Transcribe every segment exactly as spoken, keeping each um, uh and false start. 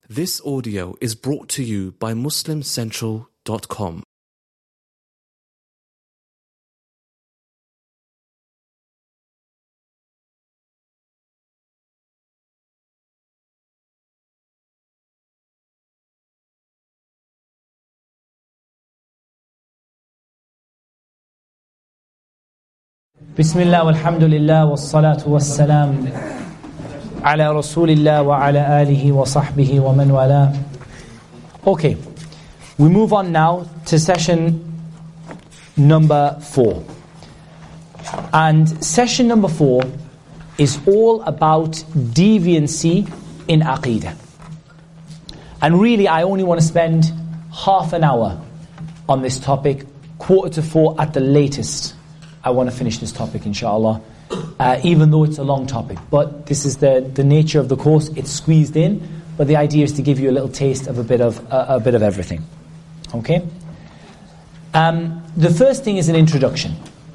This audio is brought to you by Muslim Central dot com. Bismillah walhamdulillah wassalatu wassalam ala rasulillah wa ala alihi wa sahbihi wa man wala. Okay, we move on now to session number four. And session number four is all about deviancy in Aqeedah. And really I only want to spend half an hour on this topic, quarter to four at the latest. I want to finish this topic, inshallah, uh, even though it's a long topic. But this is the, the nature of the course. It's squeezed in, but the idea is to give you a little taste of a bit of uh, a bit of everything. Okay? Um, the first thing is an introduction.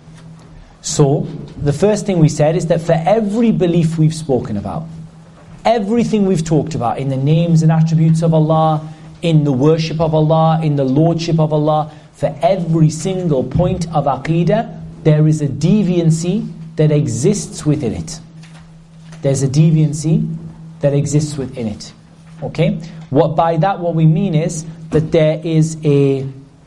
So, the first thing we said is that for every belief we've spoken about, everything we've talked about in the names and attributes of Allah, in the worship of Allah, in the lordship of Allah, for every single point of Aqeedah, there is a deviancy that exists within it. There's a deviancy that exists within it. Okay? What by that what we mean is that there is a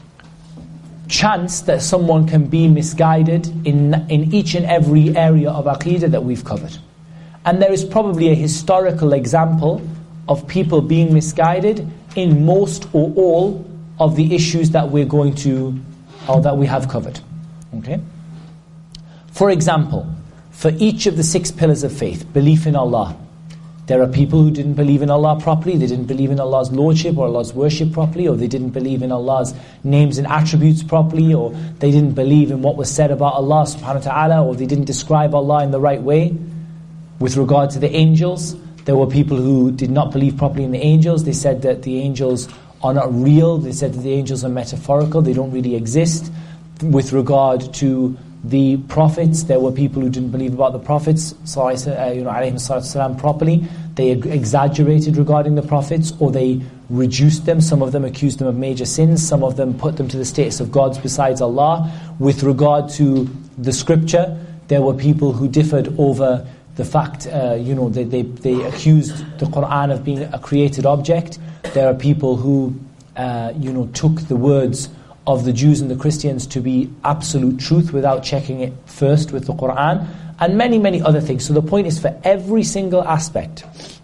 chance that someone can be misguided in in each and every area of Aqeedah that we've covered. And there is probably a historical example of people being misguided in most or all of the issues that we're going to, or that we have covered. Okay? For example, for each of the six pillars of faith, belief in Allah, there are people who didn't believe in Allah properly, they didn't believe in Allah's lordship or Allah's worship properly, or they didn't believe in Allah's names and attributes properly, or they didn't believe in what was said about Allah subhanahu wa ta'ala, or they didn't describe Allah in the right way. With regard to the angels, there were people who did not believe properly in the angels. They said that the angels are not real, they said that the angels are metaphorical, they don't really exist. With regard to the prophets, there were people who didn't believe about the prophets, uh, you know, alayhim salatu wasalam, properly. They exaggerated regarding the prophets, or they reduced them. Some of them accused them of major sins. Some of them put them to the status of gods besides Allah. With regard to the scripture, there were people who differed over the fact, uh, you know, they, they, they accused the Qur'an of being a created object. There are people who, uh, you know, took the words of the Jews and the Christians to be absolute truth without checking it first with the Qur'an, and many, many other things. So the point is, for every single aspect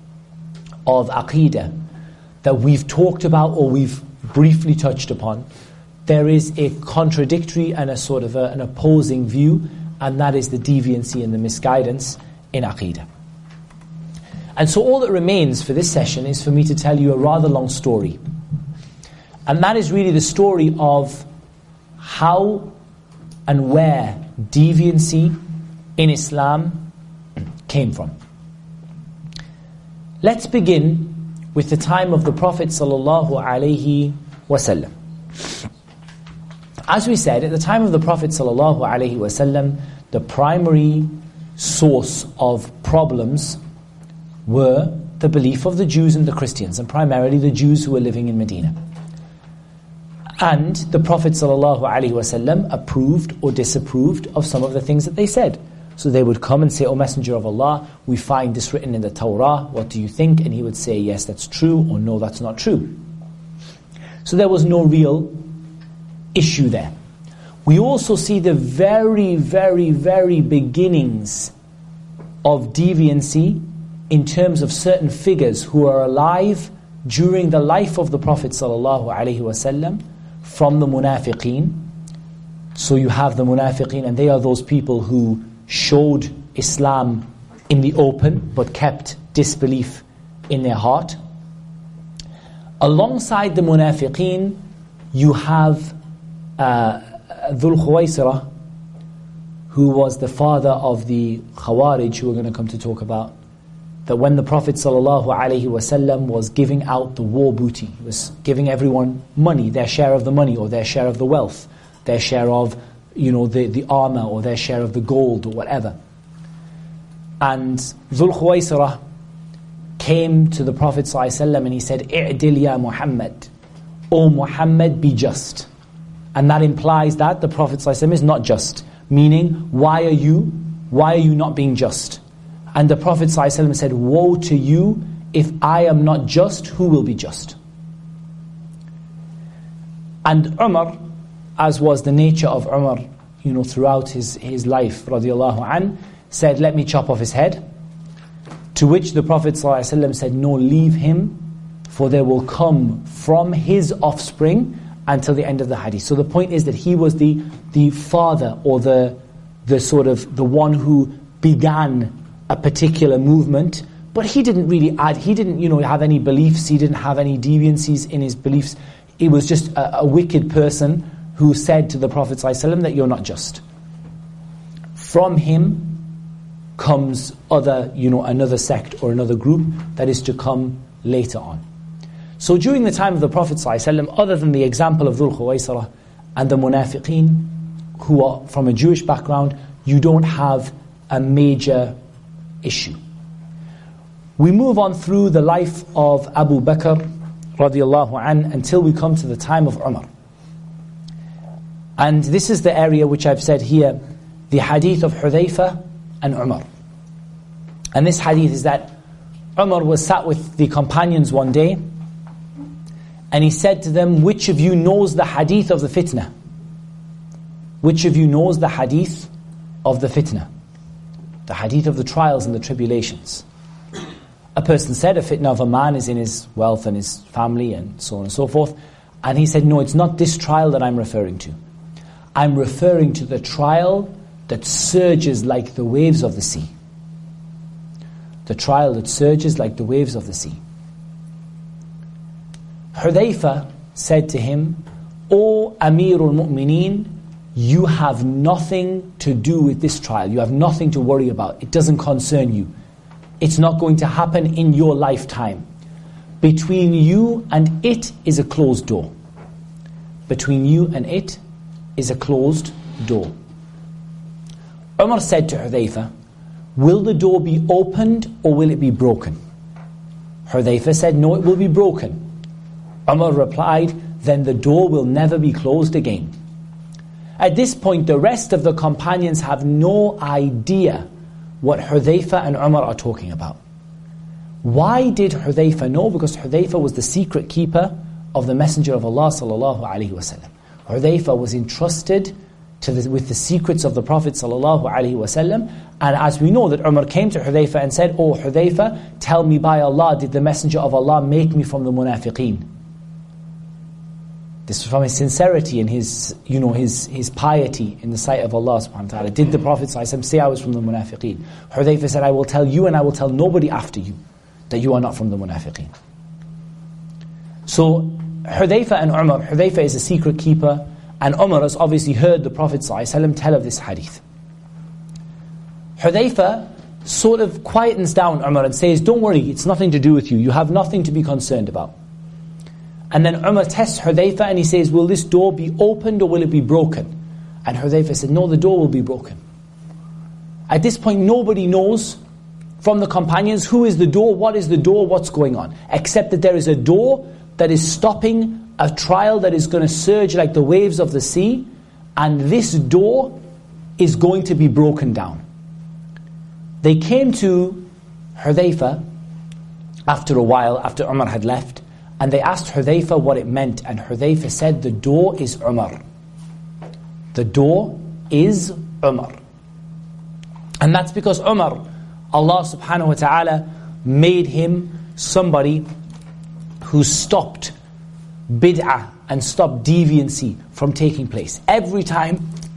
of Aqeedah that we've talked about or we've briefly touched upon, there is a contradictory and a sort of a, an opposing view, and that is the deviancy and the misguidance in Aqeedah. And so all that remains for this session is for me to tell you a rather long story. And that is really the story of how and where deviancy in Islam came from. Let's begin with the time of the Prophet sallallahu alaihi wasallam. As we said, at the time of the Prophet sallallahu alaihi wasallam, the primary source of problems were the belief of the Jews and the Christians, and primarily the Jews who were living in Medina. And the Prophet ﷺ approved or disapproved of some of the things that they said. So they would come and say, "O Messenger of Allah, we find this written in the Torah, what do you think?" And he would say, "Yes, that's true," or "No, that's not true." So there was no real issue there. We also see the very, very, very beginnings of deviancy in terms of certain figures who are alive during the life of the Prophet ﷺ, from the munafiqeen. So you have the munafiqeen, and they are those people who showed Islam in the open but kept disbelief in their heart. Alongside the munafiqeen, you have uh, Dhul Khuwaisirah, who was the father of the Khawarij, who we're going to come to talk about. That when the Prophet ﷺ was giving out the war booty, he was giving everyone money, their share of the money, or their share of the wealth, their share of, you know, the, the armor, or their share of the gold, or whatever. And Dhul Khuwaisirah came to the Prophet ﷺ and he said, "I'dil ya Muhammad, O Muhammad, be just." And that implies that the Prophet ﷺ is not just. Meaning, why are you, why are you not being just? And the Prophet ﷺ said, "Woe to you, if I am not just, who will be just?" And Umar, as was the nature of Umar, you know, throughout his, his life, radiallahu an, said, "Let me chop off his head." To which the Prophet ﷺ said, "No, leave him, for there will come from his offspring," until the end of the hadith. So the point is that he was the the father, or the the sort of the one who began a particular movement, but he didn't really add, he didn't, you know, have any beliefs, he didn't have any deviancies in his beliefs. He was just a, a wicked person who said to the Prophet ﷺ that you're not just. From him comes other, you know, another sect or another group that is to come later on. So during the time of the Prophet ﷺ, other than the example of Dhul Khuwaisara and the Munafiqeen, who are from a Jewish background, you don't have a major issue. We move on through the life of Abu Bakr radiallahu an until we come to the time of Umar. And this is the area which I've said here, the hadith of Hudhayfa and Umar. And this hadith is that Umar was sat with the companions one day, and he said to them, "Which of you knows the hadith of the fitna? Which of you knows the hadith of the fitna?" The hadith of the trials and the tribulations. A person said, a fitna of a man is in his wealth and his family and so on and so forth. And he said, "No, it's not this trial that I'm referring to. I'm referring to the trial that surges like the waves of the sea." The trial that surges like the waves of the sea. Hudhayfa said to him, "O Amirul Mu'mineen, you have nothing to do with this trial. You have nothing to worry about. It doesn't concern you. It's not going to happen in your lifetime. Between you and it is a closed door. Between you and it is a closed door." Umar said to Hudhayfa, "Will the door be opened or will it be broken?" Hudhayfa said, "No, it will be broken." Umar replied, "Then the door will never be closed again." At this point, the rest of the companions have no idea what Hudhayfa and Umar are talking about. Why did Hudhayfa know? Because Hudhayfa was the secret keeper of the Messenger of Allah sallallahu alaihi wasallam. Hudhayfa was entrusted to the, with the secrets of the Prophet sallallahu alaihi wasallam. And as we know that Umar came to Hudhayfa and said, "Oh Hudhayfa, tell me by Allah, did the Messenger of Allah make me from the munafiqeen?" This was from his sincerity and his, you know, his, his piety in the sight of Allah subhanahu wa ta'ala. Did the Prophet sallallahu alaihi wasallam say I was from the munafiqeen? Hudhayfa said, "I will tell you and I will tell nobody after you that you are not from the munafiqeen." So Hudhayfa and Umar, Hudhayfa is a secret keeper, and Umar has obviously heard the Prophet ﷺ tell of this hadith. Hudhayfa sort of quietens down Umar and says, "Don't worry, it's nothing to do with you. You have nothing to be concerned about." And then Umar tests Hudhayfa and he says, "Will this door be opened or will it be broken?" And Hudhayfa said, "No, the door will be broken." At this point, nobody knows from the companions who is the door, what is the door, what's going on, except that there is a door that is stopping a trial that is going to surge like the waves of the sea, and this door is going to be broken down. They came to Hudhayfa after a while, after Umar had left, and they asked Hudhayfa what it meant, and Hudhayfa said, "The door is Umar. The door is Umar." And that's because Umar, Allah subhanahu wa ta'ala made him somebody who stopped bid'ah and stopped deviancy from taking place. Every time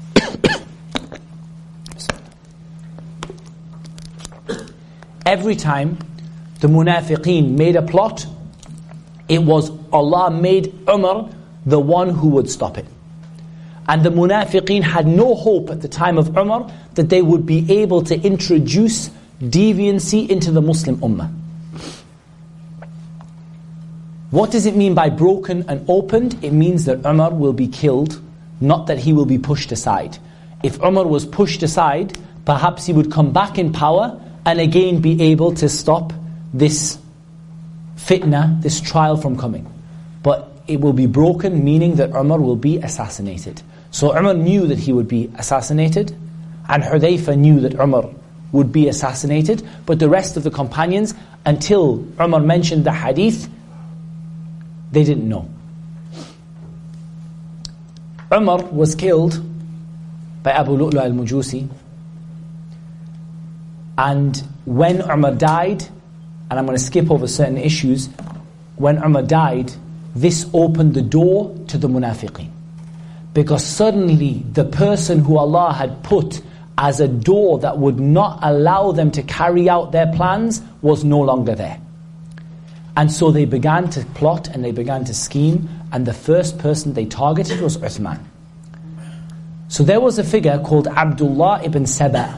every time the munafiqeen made a plot, it was Allah made Umar the one who would stop it. And the munafiqeen had no hope at the time of Umar that they would be able to introduce deviancy into the Muslim ummah. What does it mean by broken and opened? It means that Umar will be killed, not that he will be pushed aside. If Umar was pushed aside, perhaps he would come back in power and again be able to stop this fitna, this trial from coming. But it will be broken, meaning that Umar will be assassinated. So Umar knew that he would be assassinated, and Hudayfa knew that Umar would be assassinated, but the rest of the companions, until Umar mentioned the hadith, they didn't know. Umar was killed by Abu Lu'lu' al-Majusi, and when Umar died, and I'm going to skip over certain issues, when Umar died, this opened the door to the munafiqeen. Because suddenly the person who Allah had put as a door that would not allow them to carry out their plans was no longer there. And so they began to plot and they began to scheme, and the first person they targeted was Uthman. So there was a figure called Abdullah ibn Saba,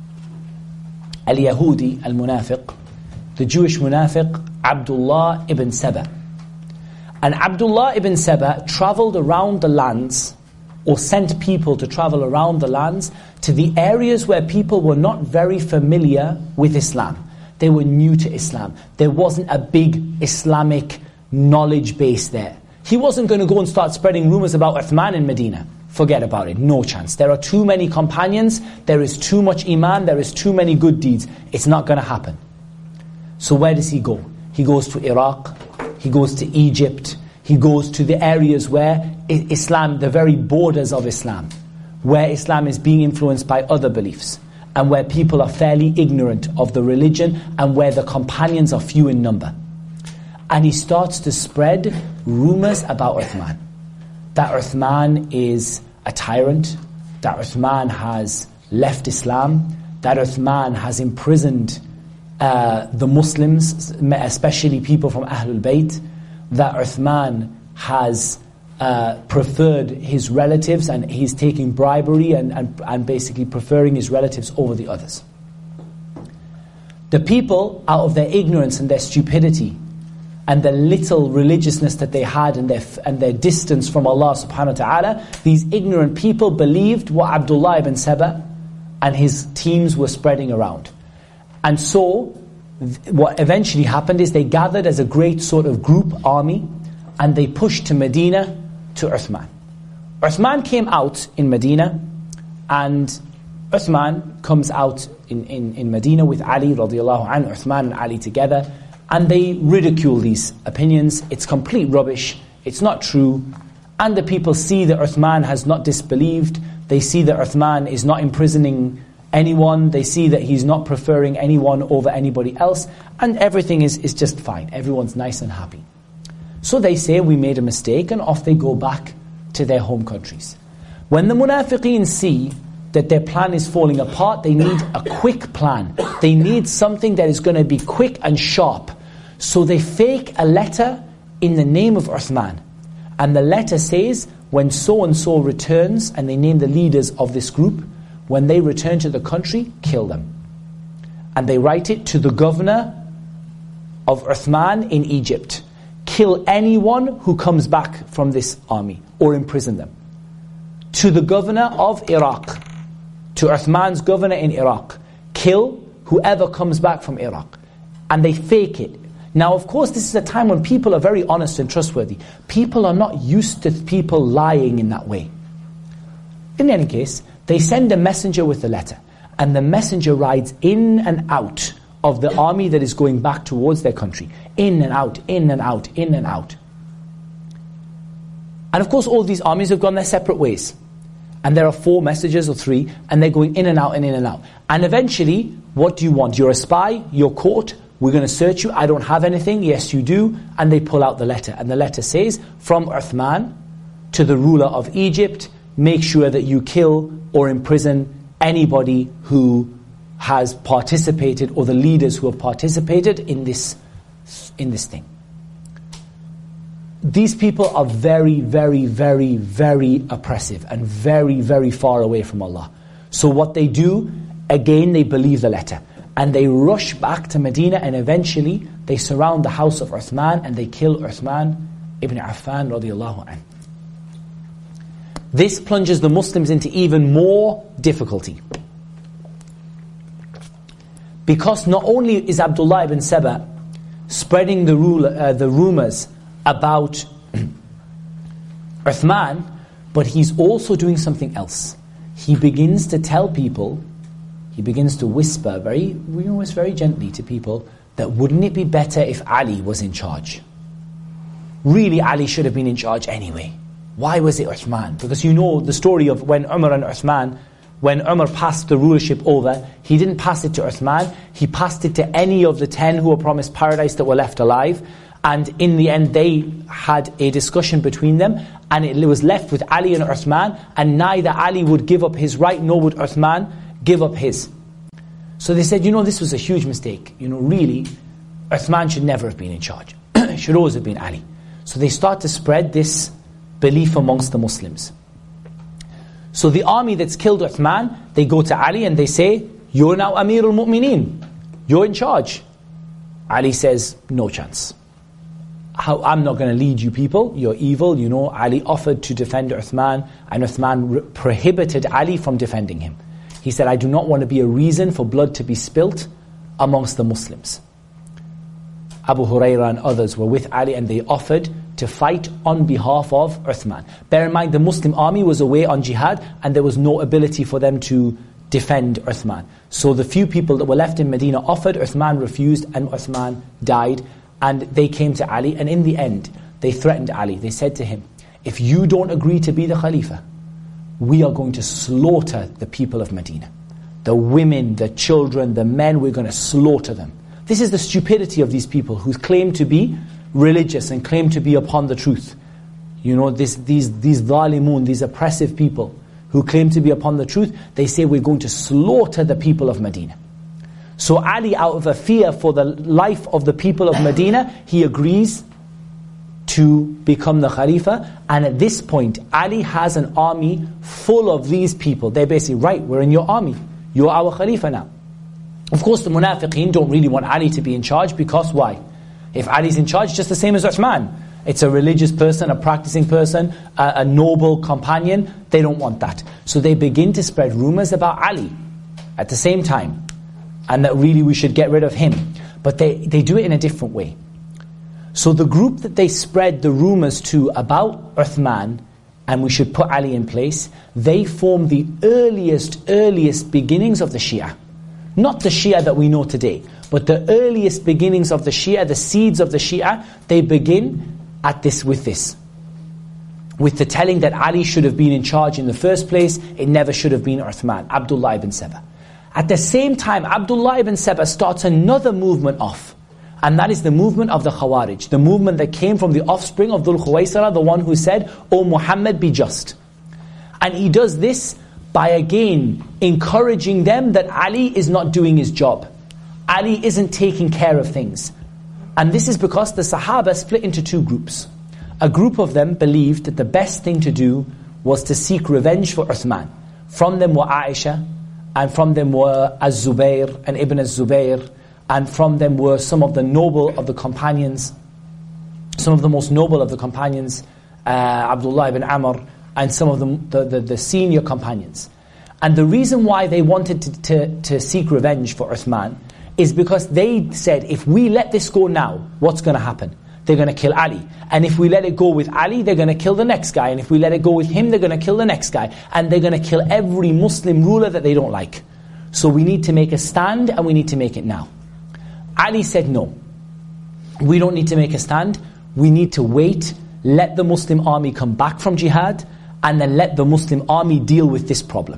al-Yahudi al-Munafiq, the Jewish Munafiq, Abdullah ibn Saba. And Abdullah ibn Saba travelled around the lands, or sent people to travel around the lands, to the areas where people were not very familiar with Islam. They were new to Islam. There wasn't a big Islamic knowledge base there. He wasn't going to go and start spreading rumours about Uthman in Medina. Forget about it, no chance. There are too many companions, there is too much iman, there is too many good deeds. It's not going to happen. So where does he go? He goes to Iraq, he goes to Egypt, he goes to the areas where Islam, the very borders of Islam, where Islam is being influenced by other beliefs, and where people are fairly ignorant of the religion, and where the companions are few in number. And he starts to spread rumours about Uthman. That Uthman is a tyrant, that Uthman has left Islam, that Uthman has imprisoned uh, the Muslims, especially people from Ahlul Bayt, that Uthman has uh, preferred his relatives and he's taking bribery and, and, and basically preferring his relatives over the others. The people, out of their ignorance and their stupidity, and the little religiousness that they had and their, and their distance from Allah subhanahu wa ta'ala, these ignorant people believed what Abdullah ibn Saba and his teams were spreading around. And so, what eventually happened is they gathered as a great sort of group army, and they pushed to Medina to Uthman. Uthman came out in Medina, and Uthman comes out in, in, in Medina with Ali radiallahu anhu, Uthman and Ali together, and they ridicule these opinions. It's complete rubbish, it's not true, and the people see that Uthman has not disbelieved, they see that Uthman is not imprisoning anyone, they see that he's not preferring anyone over anybody else, and everything is, is just fine, everyone's nice and happy. So they say, we made a mistake, and off they go back to their home countries. When the munafiqeen see that their plan is falling apart, they need a quick plan. They need something that is going to be quick and sharp. So they fake a letter in the name of Uthman. And the letter says, when so-and-so returns, and they name the leaders of this group, when they return to the country, kill them. And they write it to the governor of Uthman in Egypt. Kill anyone who comes back from this army, or imprison them. To the governor of Iraq, to Uthman's governor in Iraq, kill whoever comes back from Iraq. And they fake it. Now, of course, this is a time when people are very honest and trustworthy. People are not used to people lying in that way. In any case, they send a messenger with the letter, and the messenger rides in and out of the army that is going back towards their country. In and out, in and out, in and out. And of course, all these armies have gone their separate ways. And there are four messengers or three, and they're going in and out and in and out. And eventually, what do you want? You're a spy, you're caught, we're going to search you, I don't have anything, yes you do. And they pull out the letter. And the letter says, from Uthman to the ruler of Egypt, make sure that you kill or imprison anybody who has participated, or the leaders who have participated in this, in this thing. These people are very, very, very, very oppressive and very, very far away from Allah. So what they do, again they believe the letter. And they rush back to Medina, and eventually they surround the house of Uthman and they kill Uthman ibn Affan radiallahu anhu. This plunges the Muslims into even more difficulty. Because not only is Abdullah ibn Saba spreading the, rule, uh, the rumors about Uthman, but he's also doing something else. He begins to tell people, he begins to whisper very, we know, very gently to people, that wouldn't it be better if Ali was in charge? Really, Ali should have been in charge anyway. Why was it Uthman? Because you know the story of when Umar and Uthman, when Umar passed the rulership over, he didn't pass it to Uthman, he passed it to any of the ten who were promised paradise that were left alive. And in the end they had a discussion between them, and it was left with Ali and Uthman, and neither Ali would give up his right, nor would Uthman give up his. So they said, you know, this was a huge mistake. You know, really, Uthman should never have been in charge. It should always have been Ali. So they start to spread this belief amongst the Muslims. So the army that's killed Uthman, they go to Ali and they say, you're now Amirul Mu'mineen. You're in charge. Ali says, no chance. How, I'm not going to lead you people. You're evil. You know, Ali offered to defend Uthman, and Uthman re- prohibited Ali from defending him. He said, I do not want to be a reason for blood to be spilt amongst the Muslims. Abu Hurairah and others were with Ali, and they offered to fight on behalf of Uthman. Bear in mind, the Muslim army was away on jihad, and there was no ability for them to defend Uthman. So the few people that were left in Medina offered, Uthman refused, and Uthman died. And they came to Ali, and in the end, they threatened Ali. They said to him, if you don't agree to be the Khalifa, we are going to slaughter the people of Medina. The women, the children, the men, we're going to slaughter them. This is the stupidity of these people who claim to be religious and claim to be upon the truth. You know, this, these, these dhalimun, these oppressive people who claim to be upon the truth, they say we're going to slaughter the people of Medina. So Ali, out of a fear for the life of the people of Medina, he agrees to become the Khalifa. And at this point, Ali has an army full of these people. They're basically, right, we're in your army. You're our Khalifa now. Of course, the Munafiqeen don't really want Ali to be in charge, because why? If Ali's in charge, just the same as Uthman. It's a religious person, a practicing person, a, a noble companion. They don't want that. So they begin to spread rumors about Ali at the same time, and that really we should get rid of him. But they, they do it in a different way. So the group that they spread the rumors to about Uthman, and we should put Ali in place, they form the earliest, earliest beginnings of the Shia. Not the Shia that we know today, but the earliest beginnings of the Shia, the seeds of the Shia, they begin at this with this. With the telling that Ali should have been in charge in the first place, it never should have been Uthman, Abdullah ibn Saba. At the same time, Abdullah ibn Saba starts another movement off. And that is the movement of the Khawarij. The movement that came from the offspring of Dhul Khuwaisara, the one who said, O Muhammad, be just. And he does this by again encouraging them that Ali is not doing his job. Ali isn't taking care of things. And this is because the Sahaba split into two groups. A group of them believed that the best thing to do was to seek revenge for Uthman. From them were Aisha, and from them were Az-Zubayr and Ibn Az-Zubayr, and from them were some of the noble of the companions, some of the most noble of the companions, uh, Abdullah ibn Amr, and some of the, the, the, the senior companions. And the reason why they wanted to, to, to seek revenge for Uthman is because they said, if we let this go now, what's going to happen? They're going to kill Ali. And if we let it go with Ali, they're going to kill the next guy. And if we let it go with him, they're going to kill the next guy. And they're going to kill every Muslim ruler that they don't like. So we need to make a stand, and we need to make it now. Ali said, no. We don't need to make a stand. We need to wait, let the Muslim army come back from jihad, and then let the Muslim army deal with this problem.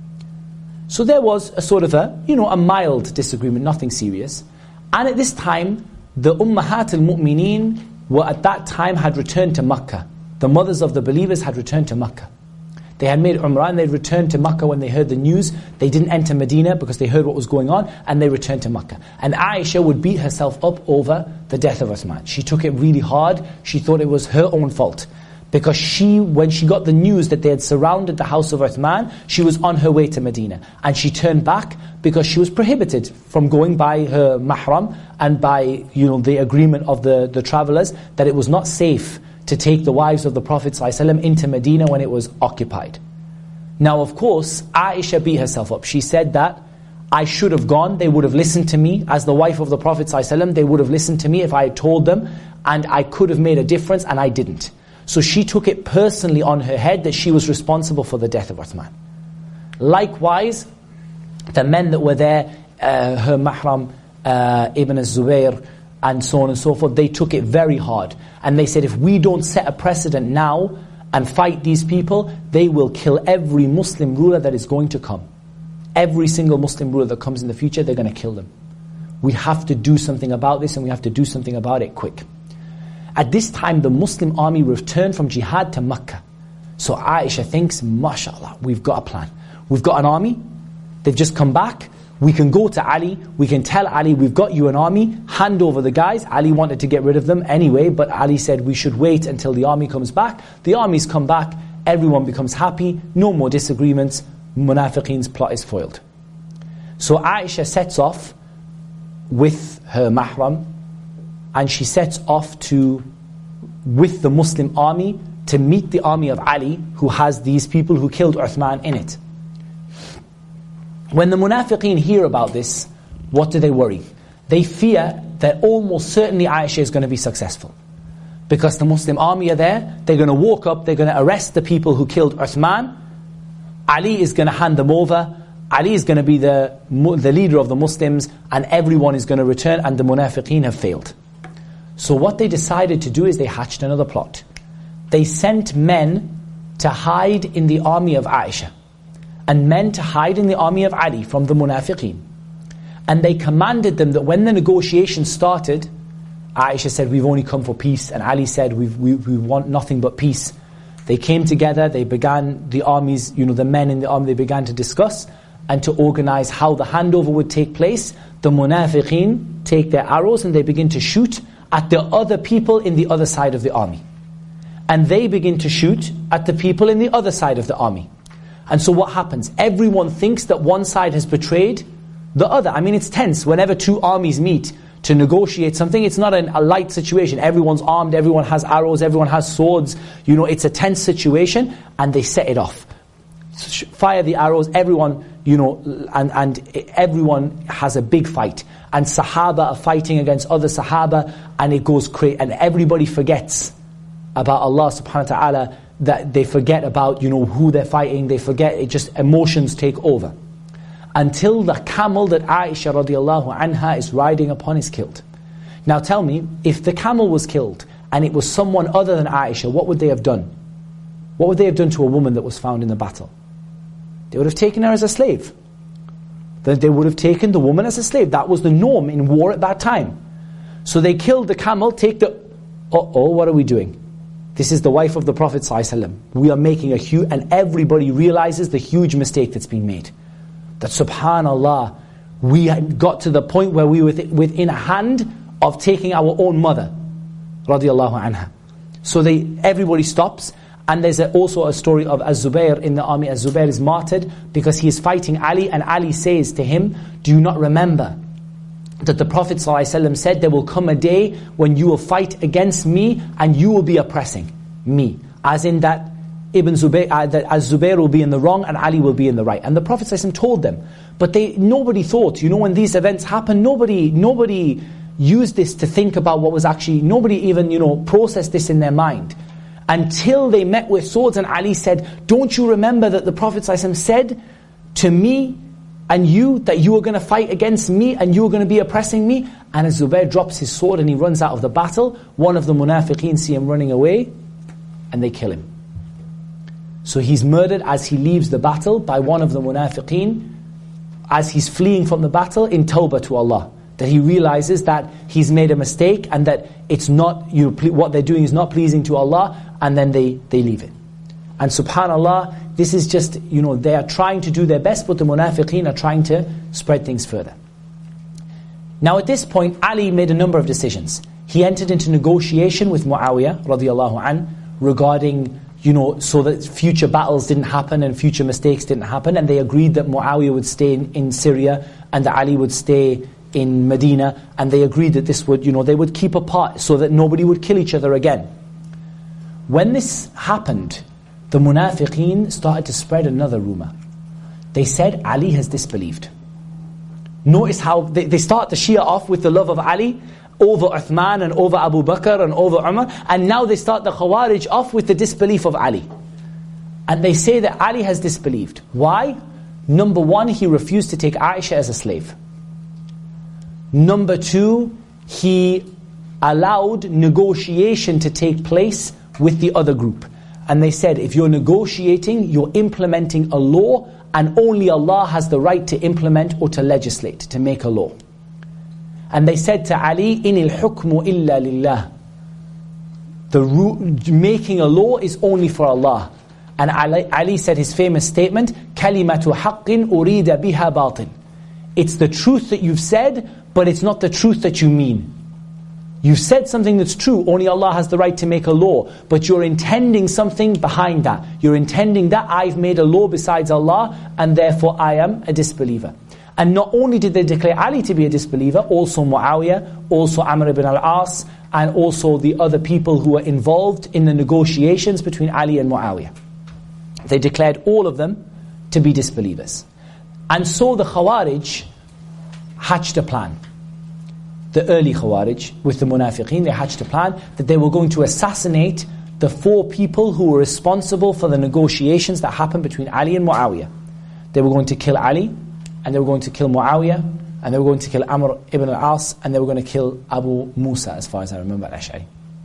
So there was a sort of a, you know, a mild disagreement, nothing serious. And at this time, the Ummahat al-Mu'mineen were at that time had returned to Makkah. The mothers of the believers had returned to Makkah. They had made Umrah and they returned to Makkah when they heard the news. They didn't enter Medina because they heard what was going on, and they returned to Makkah. And Aisha would beat herself up over the death of Uthman. She took it really hard. She thought it was her own fault. Because she, when she got the news that they had surrounded the house of Uthman, she was on her way to Medina. And she turned back because she was prohibited from going by her mahram and by, you know, the agreement of the, the travelers that it was not safe to take the wives of the Prophet ﷺ into Medina when it was occupied. Now of course, Aisha beat herself up. She said that I should have gone, they would have listened to me. As the wife of the Prophet ﷺ, they would have listened to me if I had told them, and I could have made a difference, and I didn't. So she took it personally on her head that she was responsible for the death of Uthman. Likewise, the men that were there, uh, her mahram, uh, Ibn al-Zubayr, and so on and so forth, they took it very hard. And they said, if we don't set a precedent now and fight these people, they will kill every Muslim ruler that is going to come. Every single Muslim ruler that comes in the future, they're going to kill them. We have to do something about this, and we have to do something about it quick. At this time, the Muslim army returned from jihad to Makkah. So Aisha thinks, mashallah, we've got a plan. We've got an army, they've just come back, we can go to Ali, we can tell Ali, we've got you an army, hand over the guys. Ali wanted to get rid of them anyway, but Ali said we should wait until the army comes back. The army's come back, everyone becomes happy, no more disagreements, Munafiqeen's plot is foiled. So Aisha sets off with her mahram, and she sets off to, with the Muslim army, to meet the army of Ali, who has these people who killed Uthman in it. When the Munafiqeen hear about this, what do they worry? They fear that almost certainly Aisha is going to be successful. Because the Muslim army are there, they're going to walk up, they're going to arrest the people who killed Uthman, Ali is going to hand them over, Ali is going to be the, the leader of the Muslims, and everyone is going to return, and the Munafiqeen have failed. So what they decided to do is they hatched another plot. They sent men to hide in the army of Aisha, and men to hide in the army of Ali from the Munafiqeen. And they commanded them that when the negotiations started, Aisha said, we've only come for peace, and Ali said, We've, we, we want nothing but peace. They came together, they began, the armies, you know, the men in the army, they began to discuss and to organize how the handover would take place. The Munafiqeen take their arrows and they begin to shoot at the other people in the other side of the army. And they begin to shoot at the people in the other side of the army. And so what happens? Everyone thinks that one side has betrayed the other. I mean, it's tense. Whenever two armies meet to negotiate something, it's not an, a light situation. Everyone's armed, everyone has arrows, everyone has swords. You know, it's a tense situation, and they set it off. Fire the arrows, everyone, you know, and, and everyone has a big fight. And Sahaba are fighting against other Sahaba, and it goes crazy, and everybody forgets about Allah subhanahu wa ta'ala, that they forget about, you know, who they're fighting, they forget, it just, emotions take over. Until the camel that Aisha radiallahu anha is riding upon is killed. Now tell me, if the camel was killed, and it was someone other than Aisha, what would they have done? What would they have done to a woman that was found in the battle? They would have taken her as a slave. They would have taken the woman as a slave. That was the norm in war at that time. So they killed the camel, take the... Uh-oh, what are we doing? This is the wife of the Prophet ﷺ. We are making a huge... And everybody realizes the huge mistake that's been made. That subhanallah, we had got to the point where we were within a hand of taking our own mother, radiallahu anha. So they, everybody stops, and there's a, also a story of Az-Zubayr in the army. Az-Zubayr is martyred because he is fighting Ali, and Ali says to him, do you not remember that the Prophet ﷺ said, there will come a day when you will fight against me and you will be oppressing me. As in that Ibn Zubayr, uh, that Az-Zubayr will be in the wrong and Ali will be in the right. And the Prophet ﷺ told them. But they, nobody thought, you know, when these events happen, nobody, nobody used this to think about what was actually, nobody even, you know, processed this in their mind. Until they met with swords, and Ali said, don't you remember that the Prophet ﷺ said to me and you, that you were going to fight against me and you were going to be oppressing me? And as Zubayr drops his sword and he runs out of the battle, one of the Munafiqeen see him running away, and they kill him. So he's murdered as he leaves the battle by one of the Munafiqeen, as he's fleeing from the battle in tawbah to Allah. That he realizes that he's made a mistake and that it's not, you know, what they're doing is not pleasing to Allah, and then they, they leave it. And subhanallah, this is just, you know, they are trying to do their best, but the Munafiqeen are trying to spread things further. Now at this point, Ali made a number of decisions. He entered into negotiation with Muawiyah radiallahu an regarding, you know, so that future battles didn't happen and future mistakes didn't happen, and they agreed that Muawiyah would stay in, in Syria and that Ali would stay in Medina, and they agreed that this would, you know, they would keep apart so that nobody would kill each other again. When this happened, the Munafiqeen started to spread another rumor. They said Ali has disbelieved. Notice how they, they start the Shia off with the love of Ali over Uthman and over Abu Bakr and over Umar, and now they start the Khawarij off with the disbelief of Ali. And they say that Ali has disbelieved. Why? Number one, he refused to take Aisha as a slave. Number two, he allowed negotiation to take place with the other group. And they said, if you're negotiating, you're implementing a law, and only Allah has the right to implement or to legislate, to make a law. And they said to Ali, إِنِ الْحُكْمُ إِلَّا لِلَّهِ. The ru- making a law is only for Allah. And Ali, Ali said his famous statement, كَلِمَةُ حَقٍّ أُرِيدَ بِهَا بَاطِلٍ. It's the truth that you've said, but it's not the truth that you mean. You've said something that's true, only Allah has the right to make a law, but you're intending something behind that. You're intending that I've made a law besides Allah, and therefore I am a disbeliever. And not only did they declare Ali to be a disbeliever, also Muawiyah, also Amr ibn al-As, and also the other people who were involved in the negotiations between Ali and Muawiyah. They declared all of them to be disbelievers. And so the Khawarij hatched a plan. The early Khawarij, with the Munafiqeen, they hatched a plan that they were going to assassinate the four people who were responsible for the negotiations that happened between Ali and Muawiyah. They were going to kill Ali, and they were going to kill Muawiyah, and they were going to kill Amr ibn al-As, and they were going to kill Abu Musa, as far as I remember, al-Ash'ari.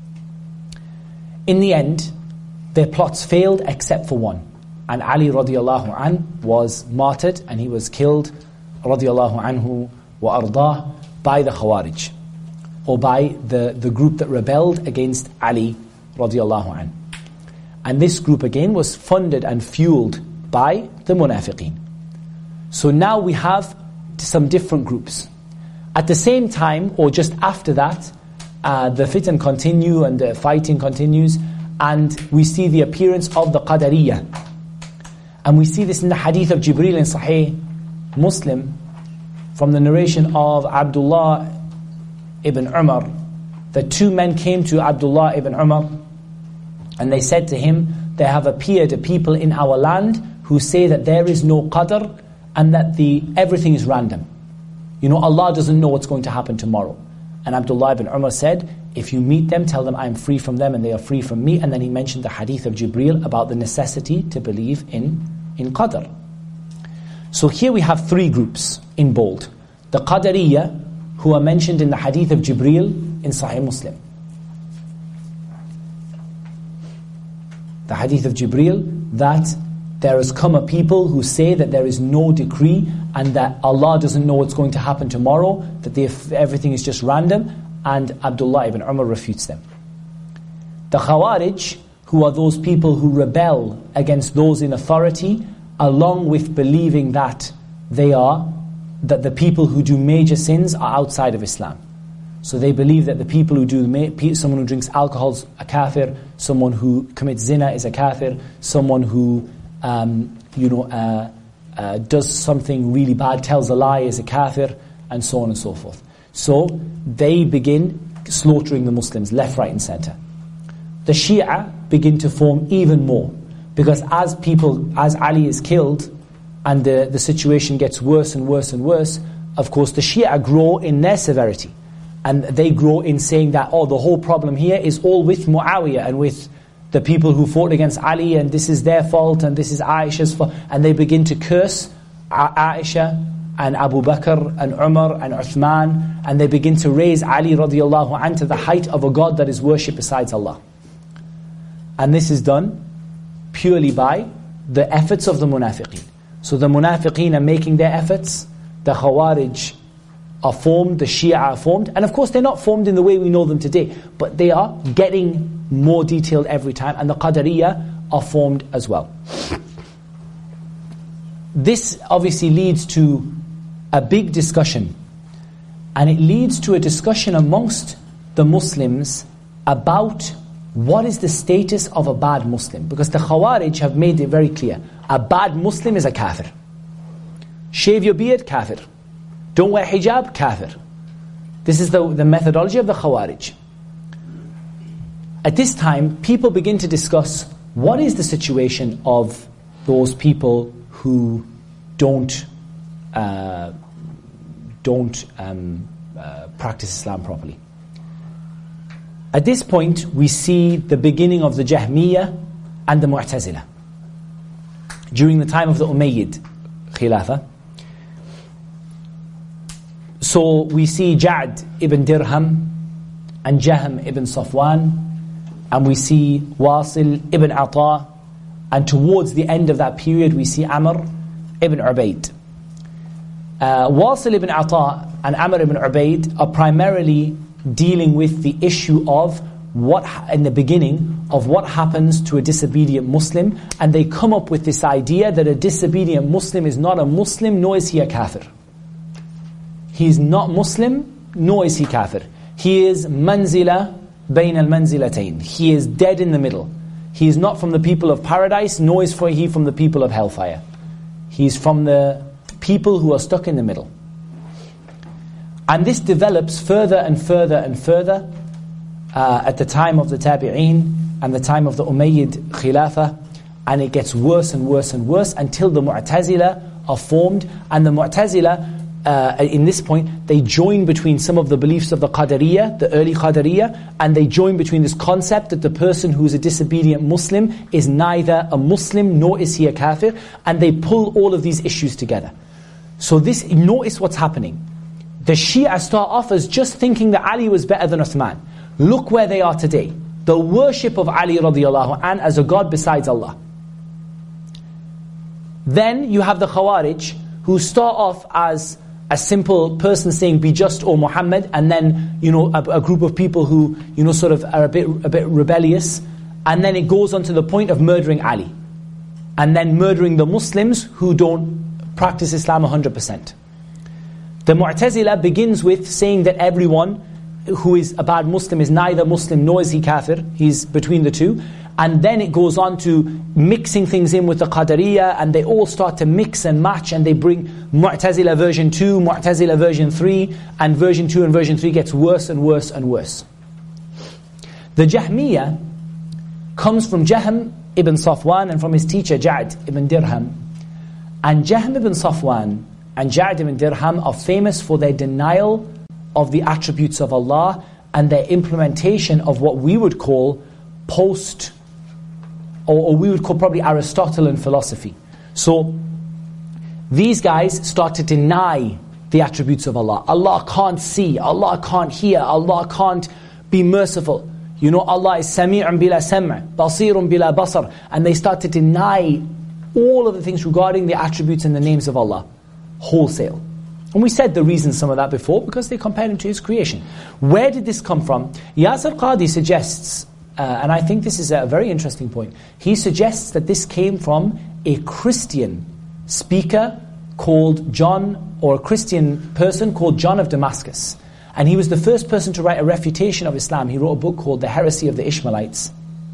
In the end, their plots failed except for one. And Ali radiallahu anhu was martyred, and he was killed radiallahu anhu wa ardah by the Khawarij, or by the, the group that rebelled against Ali radiallahu anhu. And this group again was funded and fueled by the Munafiqeen. So now we have some different groups. At the same time, or just after that, uh, the fitan continue and the fighting continues, and we see the appearance of the Qadariyah. And we see this in the hadith of Jibreel in Sahih Muslim, from the narration of Abdullah ibn Umar, that two men came to Abdullah ibn Umar, and they said to him, there have appeared a people in our land who say that there is no qadr, and that the everything is random. You know, Allah doesn't know what's going to happen tomorrow. And Abdullah ibn Umar said, if you meet them, tell them I am free from them and they are free from me. And then he mentioned the hadith of Jibreel about the necessity to believe in, in qadr. So here we have three groups in bold. The Qadariyah, who are mentioned in the hadith of Jibreel in Sahih Muslim. The hadith of Jibreel, that there has come a people who say that there is no decree and that Allah doesn't know what's going to happen tomorrow, that they, everything is just random, and Abdullah ibn Umar refutes them. The Khawarij, who are those people who rebel against those in authority, along with believing that they are, that the people who do major sins are outside of Islam. So they believe that the people who do, someone who drinks alcohol is a kafir, someone who commits zina is a kafir, someone who Um, you know, uh, uh, does something really bad, tells a lie, is a kafir, and so on and so forth. So they begin slaughtering the Muslims left, right and center. The Shia begin to form even more, because as people, as Ali is killed and the, the situation gets worse and worse and worse, of course the Shia grow in their severity, and they grow in saying that, oh, the whole problem here is all with Muawiyah and with the people who fought against Ali, and this is their fault, and this is Aisha's fault. And they begin to curse Aisha and Abu Bakr and Umar and Uthman, and they begin to raise Ali radiallahu anhu to the height of a God that is worshipped besides Allah. And this is done purely by the efforts of the Munafiqeen. So the Munafiqeen are making their efforts, the Khawarij are formed, the Shia are formed, and of course they're not formed in the way we know them today, but they are getting more detailed every time, and the Qadariyah are formed as well. This obviously leads to a big discussion, and it leads to a discussion amongst the Muslims about what is the status of a bad Muslim, because the Khawarij have made it very clear, a bad Muslim is a kafir. Shave your beard, kafir. Don't wear hijab, kafir. This is the, the methodology of the Khawarij. At this time, people begin to discuss what is the situation of those people who don't uh, don't um, uh, practice Islam properly. At this point, we see the beginning of the Jahmiyyah and the Mu'tazila. During the time of the Umayyad Khilafah. So we see Ja'd ibn Dirham and Jahm ibn Safwan, and we see Wasil ibn Ata, and towards the end of that period we see Amr ibn Ubayd. Uh, Wasil ibn Ata and Amr ibn Ubayd are primarily dealing with the issue of what, in the beginning, of what happens to a disobedient Muslim, and they come up with this idea that a disobedient Muslim is not a Muslim, nor is he a kafir. He is not Muslim, nor is he kafir. He is manzila bayn al-manzilatayn. He is dead in the middle. He is not from the people of paradise, nor is he from the people of hellfire. He is from the people who are stuck in the middle. And this develops further and further and further uh, at the time of the Tabi'een and the time of the Umayyad Khilafah, and it gets worse and worse and worse until the Mu'tazila are formed. And the Mu'tazila, uh, in this point, they join between some of the beliefs of the Qadariyah, the early Qadariyah, and they join between this concept that the person who is a disobedient Muslim is neither a Muslim nor is he a kafir, and they pull all of these issues together. So this, notice what's happening. The Shia start off as just thinking that Ali was better than Uthman. Look where they are today. The worship of Ali radiallahu anh as a god besides Allah. Then you have the Khawarij, who start off as a simple person saying, "Be just, O Muhammad," and then, you know, a, a group of people who, you know, sort of are a bit, a bit rebellious, and then it goes on to the point of murdering Ali, and then murdering the Muslims who don't practice Islam one hundred percent. The Mu'tazila begins with saying that everyone who is a bad Muslim is neither Muslim nor is he kafir, he's between the two. And then it goes on to mixing things in with the Qadariyah, and they all start to mix and match, and they bring Mu'tazila version two, Mu'tazila version three, and version two and version three gets worse and worse and worse. The Jahmiyyah comes from Jahm ibn Safwan and from his teacher Ja'd ibn Dirham. And Jahm ibn Safwan and Ja'd ibn Dirham are famous for their denial of the attributes of Allah and their implementation of what we would call post, or, or we would call probably Aristotelian philosophy. So these guys start to deny the attributes of Allah. Allah can't see, Allah can't hear, Allah can't be merciful. You know, Allah is Sami'un bila Sam', Basirun bila Basar. And they start to deny all of the things regarding the attributes and the names of Allah, wholesale. And we said the reason some of that before, because they compared him to his creation. Where did this come from? Yasir Qadhi suggests, uh, and I think this is a very interesting point, he suggests that this came from a Christian speaker called John, or a Christian person called John of Damascus. And he was the first person to write a refutation of Islam. He wrote a book called The Heresy of the Ishmaelites,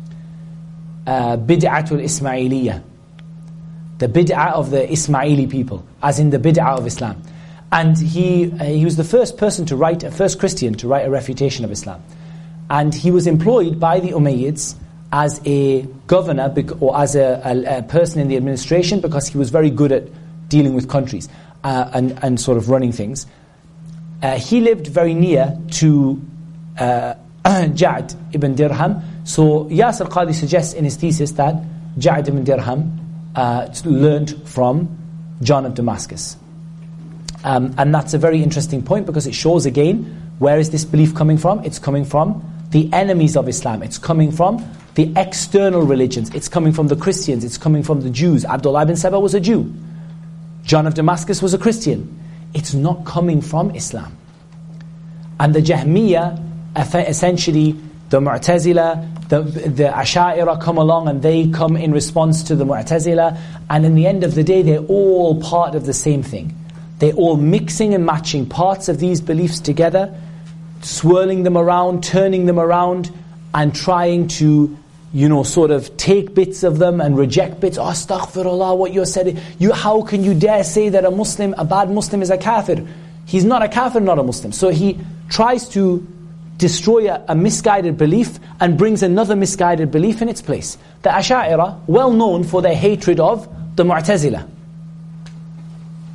uh, Bid'atul Ismailiyah, the bid'ah of the Ismaili people, as in the bid'ah of Islam. And he uh, he was the first person to write, a first Christian to write a refutation of Islam. And he was employed by the Umayyads as a governor, or as a, a, a person in the administration, because he was very good at dealing with countries uh, and, and sort of running things. Uh, he lived very near to uh, Ja'd ibn Dirham. So Yasir Qadhi suggests in his thesis that Ja'd ibn Dirham uh, learned from John of Damascus. Um, and that's a very interesting point, because it shows again, where is this belief coming from? It's coming from the enemies of Islam. It's coming from the external religions. It's coming from the Christians. It's coming from the Jews. Abdullah ibn Saba was a Jew. John of Damascus was a Christian. It's not coming from Islam. And the Jahmiyyah, essentially the Mu'tazila, the, the Asha'ira come along, and they come in response to the Mu'tazila, and in the end of the day they're all part of the same thing. They're all mixing and matching parts of these beliefs together, swirling them around, turning them around, and trying to, you know, sort of take bits of them and reject bits. Oh, astaghfirullah, what you said. You, how can you dare say that a Muslim, a bad Muslim is a kafir? He's not a kafir, not a Muslim. So he tries to destroy a, a misguided belief and brings another misguided belief in its place. The Asha'ira, well known for their hatred of the Mu'tazila.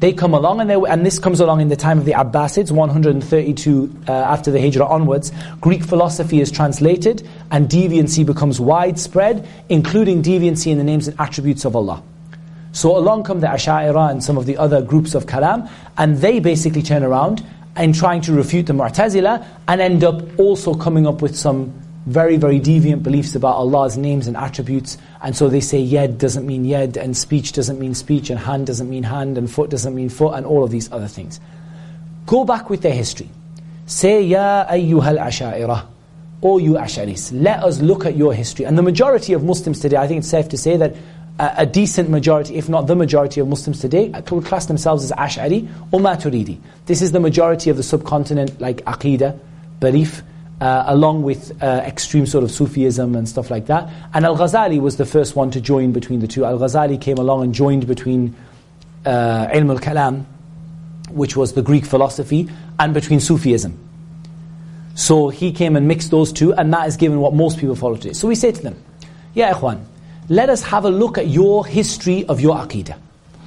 They come along, and, they, and this comes along in the time of the Abbasids, one hundred thirty-two uh, after the Hijrah onwards. Greek philosophy is translated, and deviancy becomes widespread, including deviancy in the names and attributes of Allah. So along come the Ash'a'ira and some of the other groups of Kalam, and they basically turn around and trying to refute the Mu'tazila, and end up also coming up with some very, very deviant beliefs about Allah's names and attributes. And so they say yed doesn't mean yed, and speech doesn't mean speech, and hand doesn't mean hand, and foot doesn't mean foot, and all of these other things. Go back with their history. Say, Ya ayyuhal asha'ira, O you Ash'aris, let us look at your history. And the majority of Muslims today, I think it's safe to say that a, a decent majority, if not the majority of Muslims today, would class themselves as Ash'ari or Maturidi. This is the majority of the subcontinent, like Aqidah, belief, Uh, along with uh, extreme sort of Sufism and stuff like that. And Al-Ghazali was the first one to join between the two. Al-Ghazali came along and joined between uh, Ilm al-Kalam, which was the Greek philosophy, and between Sufism. So he came and mixed those two, and that is given what most people follow today. So we say to them, Ya Ikhwan, let us have a look at your history of your Aqidah.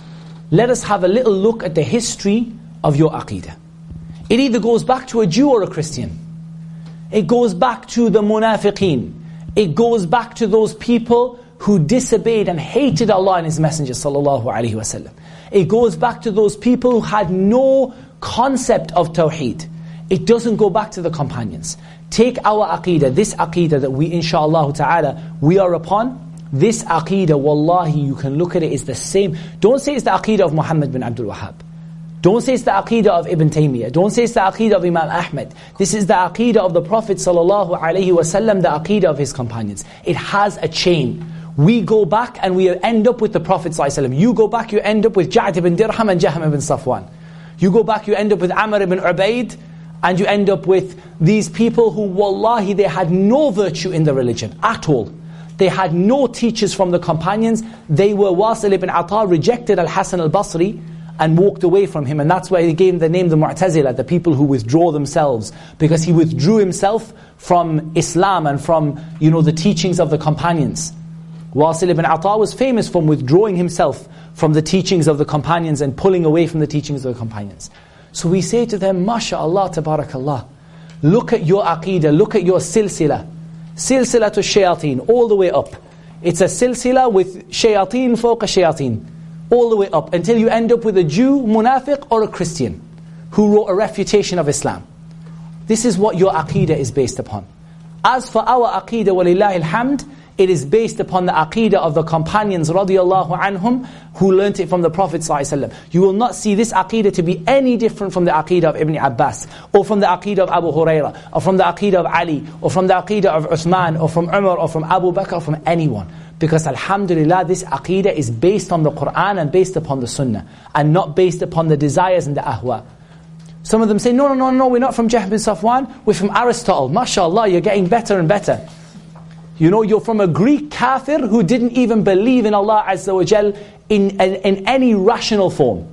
Let us have a little look at the history of your Aqidah. It either goes back to a Jew or a Christian. It goes back to the munafiqeen. It goes back to those people who disobeyed and hated Allah and His Messenger sallallahu alaihi wasallam. It goes back to those people who had no concept of tawheed. It doesn't go back to the companions. Take our aqidah, this aqidah that we inshaAllah ta'ala, we are upon, this aqidah, wallahi, you can look at it, it's the same. Don't say it's the aqidah of Muhammad bin Abdul Wahhab. Don't say it's the aqidah of Ibn Taymiyyah. Don't say it's the aqidah of Imam Ahmed. This is the aqidah of the Prophet sallallahu alaihi wasallam, the aqidah of his companions. It has a chain. We go back and we end up with the Prophet sallallahu alaihi wasallam. You go back, you end up with Ja'd ibn Dirham and Jahm ibn Safwan. You go back, you end up with Amr ibn Ubaid, and you end up with these people who, wallahi, they had no virtue in the religion at all. They had no teachers from the companions. They were Wasil ibn Ata, rejected Al-Hasan al-Basri, and walked away from him. And that's why he gave the name the Mu'tazila, the people who withdraw themselves. Because he withdrew himself from Islam and from, you know, the teachings of the companions. Wasil ibn Ata was famous for withdrawing himself from the teachings of the companions and pulling away from the teachings of the companions. So we say to them, MashaAllah, Tabarakallah, look at your aqidah, look at your silsila. Silsila to shayateen, all the way up. It's a silsila with shayateen, fawqa shayateen. All the way up, until you end up with a Jew, munafiq, or a Christian, who wrote a refutation of Islam. This is what your aqidah is based upon. As for our aqidah, walillahi alhamd, it is based upon the aqidah of the companions, radiyallahu anhum, who learnt it from the Prophet ﷺ. You will not see this aqidah to be any different from the aqidah of Ibn Abbas, or from the aqidah of Abu Hurairah, or from the aqidah of Ali, or from the aqidah of Uthman, or from Umar, or from Abu Bakr, or from anyone. Because alhamdulillah, this aqidah is based on the Qur'an and based upon the Sunnah, and not based upon the desires and the ahwa. Some of them say, no, no, no, no, we're not from Jahm bin Safwan, we're from Aristotle. MashaAllah, you're getting better and better. You know, you're from a Greek kafir who didn't even believe in Allah Azza wa Jal in, in, in any rational form.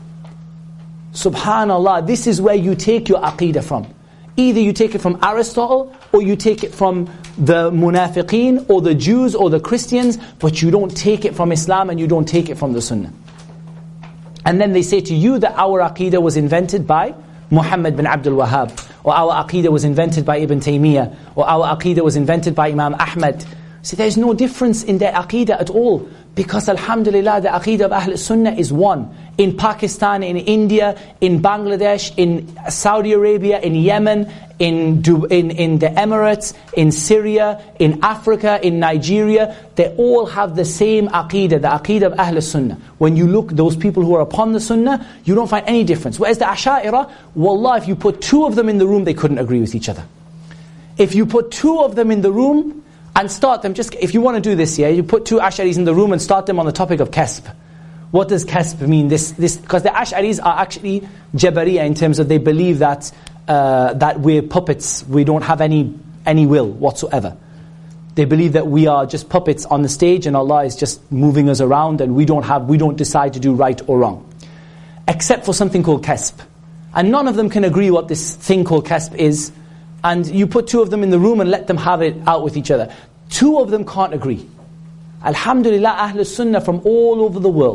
Subhanallah, this is where you take your aqidah from. Either you take it from Aristotle, or you take it from the munafiqeen, or the Jews, or the Christians, but you don't take it from Islam and you don't take it from the Sunnah. And then they say to you that our aqidah was invented by Muhammad bin Abdul Wahhab, or our aqidah was invented by Ibn Taymiyyah, or our aqidah was invented by Imam Ahmed. See, there's no difference in their aqidah at all, because alhamdulillah, the aqidah of Ahl Sunnah is one. In Pakistan, in India, in Bangladesh, in Saudi Arabia, in Yemen, in, in, in the Emirates, in Syria, in Africa, in Nigeria, they all have the same aqidah, the aqidah of Ahl Sunnah. When you look, those people who are upon the Sunnah, you don't find any difference. Whereas the Asha'ira, wallah, if you put two of them in the room, they couldn't agree with each other. If you put two of them in the room, and start them, just if you want to do this, yeah, you put two Ash'aris in the room and start them on the topic of kasb. What does kasb mean? This, this, because the Ash'aris are actually Jabariya in terms of they believe that uh, that we're puppets, we don't have any any will whatsoever. They believe that we are just puppets on the stage and Allah is just moving us around and we don't have, we don't decide to do right or wrong, except for something called kasb. And none of them can agree what this thing called kasb is. And you put two of them in the room and let them have it out with each other. Two of them can't agree. Alhamdulillah, Ahlul Sunnah from all over the world,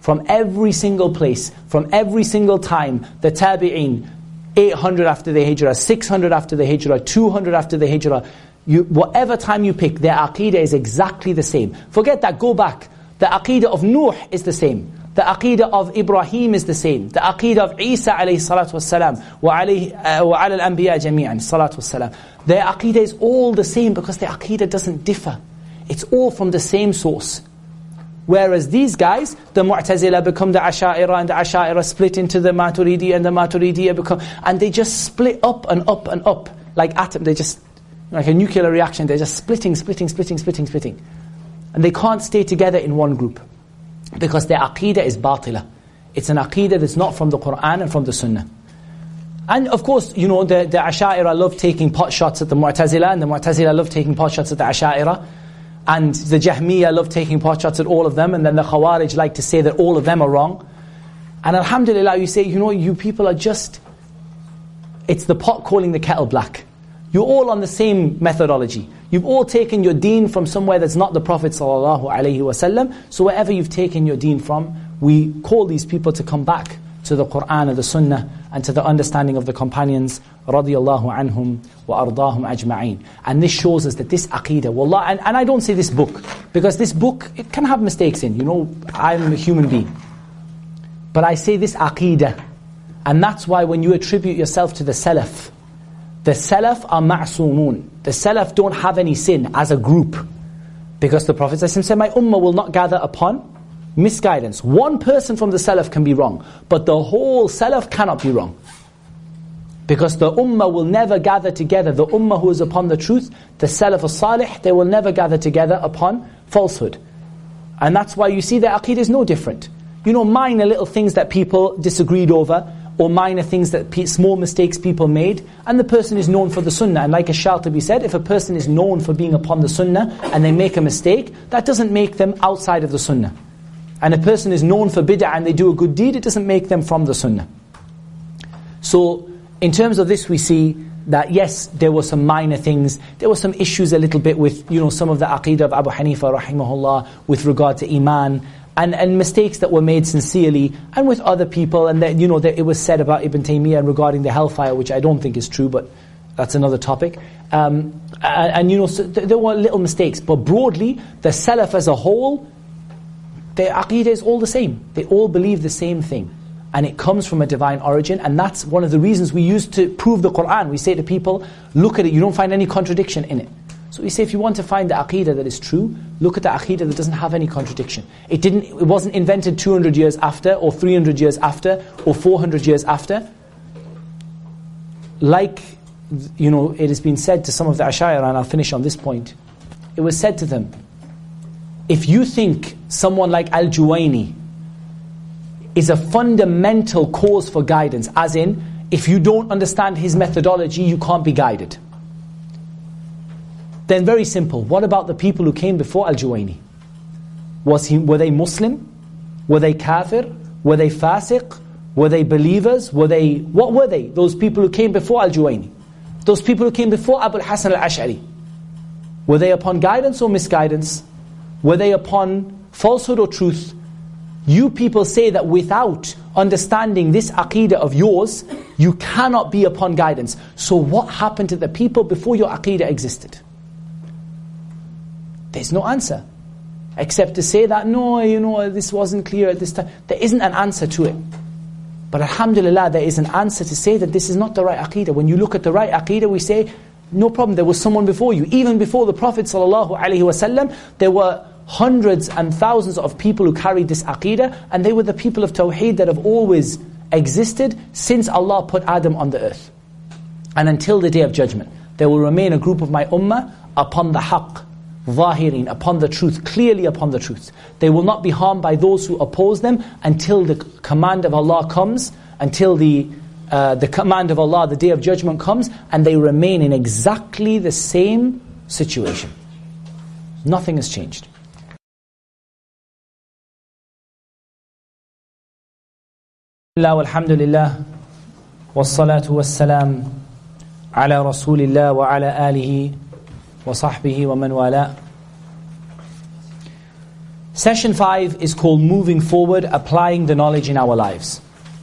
from every single place, from every single time, the tabi'een, eight hundred after the hijrah, six hundred after the hijrah, two hundred after the hijrah, you, whatever time you pick, their aqeedah is exactly the same. Forget that, go back. The aqeedah of Nuh is the same. The aqeedah of Ibrahim is the same. The aqeedah of Isa alayhi salatu wassalam, wa alayhi, uh, wa ala al-anbiya jami'an, salatu wassalam. Their aqeedah is all the same because their aqeedah doesn't differ. It's all from the same source. Whereas these guys, the Mu'tazila become the Asha'ira, and the Asha'ira split into the Maturidi, and the Maturidiyya become, and they just split up and up and up, like atom, they just, like a nuclear reaction, they're just splitting, splitting, splitting, splitting, splitting. And they can't stay together in one group. Because their aqeedah is batila. It's an aqeedah that's not from the Qur'an and from the Sunnah. And of course, you know, the, the Asha'ira love taking pot shots at the Mu'tazila, and the Mu'tazila love taking pot shots at the Asha'ira. And the Jahmiyyah love taking pot shots at all of them, and then the Khawarij like to say that all of them are wrong. And alhamdulillah, you say, you know, you people are just, it's the pot calling the kettle black. You're all on the same methodology. You've all taken your deen from somewhere that's not the Prophet sallallahu alaihi wasallam. So wherever you've taken your deen from, we call these people to come back to the Qur'an and the Sunnah and to the understanding of the companions radiyallahu anhum wa ardahum ajma'een. And this shows us that this aqeedah, wallah, and, and I don't say this book, because this book, it can have mistakes in, you know, I'm a human being. But I say this aqeedah, and that's why when you attribute yourself to the Salaf, the Salaf are ma'sumun. The Salaf don't have any sin as a group. Because the Prophet said, my ummah will not gather upon misguidance. One person from the Salaf can be wrong, but the whole Salaf cannot be wrong. Because the ummah will never gather together. The ummah who is upon the truth, the Salaf as-Salih, they will never gather together upon falsehood. And that's why you see that aqeedah is no different. You know, minor little things that people disagreed over, or minor things that, small mistakes people made, and the person is known for the Sunnah. And like Ash-Shatibi said, if a person is known for being upon the Sunnah, and they make a mistake, that doesn't make them outside of the Sunnah. And a person is known for bid'ah and they do a good deed, it doesn't make them from the Sunnah. So, in terms of this we see that yes, there were some minor things, there were some issues a little bit with, you know, some of the aqeedah of Abu Hanifa rahimahullah with regard to Iman, and, and mistakes that were made sincerely, and with other people, and that, you know, that it was said about Ibn Taymiyyah regarding the hellfire, which I don't think is true, but that's another topic. Um, and, and you know, so th there were little mistakes, but broadly, the Salaf as a whole, their aqeedah is all the same. They all believe the same thing. And it comes from a divine origin, and that's one of the reasons we use to prove the Qur'an. We say to people, look at it, you don't find any contradiction in it. So we say, if you want to find the aqeedah that is true, look at the aqeedah that doesn't have any contradiction. It didn't. It wasn't invented two hundred years after, or three hundred years after, or four hundred years after. Like, you know, it has been said to some of the Ash'ari, and I'll finish on this point. It was said to them, if you think someone like Al-Juwayni is a fundamental cause for guidance, as in, if you don't understand his methodology, you can't be guided, then very simple, what about the people who came before Al-Juwayni? Was he, were they Muslim? Were they kafir? Were they fasiq? Were they believers? Were they, what were they? Those people who came before Al-Juwayni. Those people who came before Abu al-Hasan al-Ash'ari. Were they upon guidance or misguidance? Were they upon falsehood or truth? You people say that without understanding this aqeedah of yours, you cannot be upon guidance. So what happened to the people before your aqeedah existed? There's no answer. Except to say that, no, you know, this wasn't clear at this time. There isn't an answer to it. But alhamdulillah, there is an answer to say that this is not the right aqeedah. When you look at the right aqeedah, we say, no problem, there was someone before you. Even before the Prophet ﷺ, there were hundreds and thousands of people who carried this aqeedah, and they were the people of Tawheed that have always existed since Allah put Adam on the earth. And until the Day of Judgment, there will remain a group of my ummah upon the haqq, zahirin, upon the truth, clearly upon the truth. They will not be harmed by those who oppose them until the command of Allah comes, until the uh, the command of Allah, the Day of Judgment comes, and they remain in exactly the same situation. Nothing has changed. Alhamdulillah, wassalatu wassalam ala rasulillah wa ala alihi wa sahbihi wa man wala. Session five is called Moving Forward, Applying the Knowledge in Our Lives.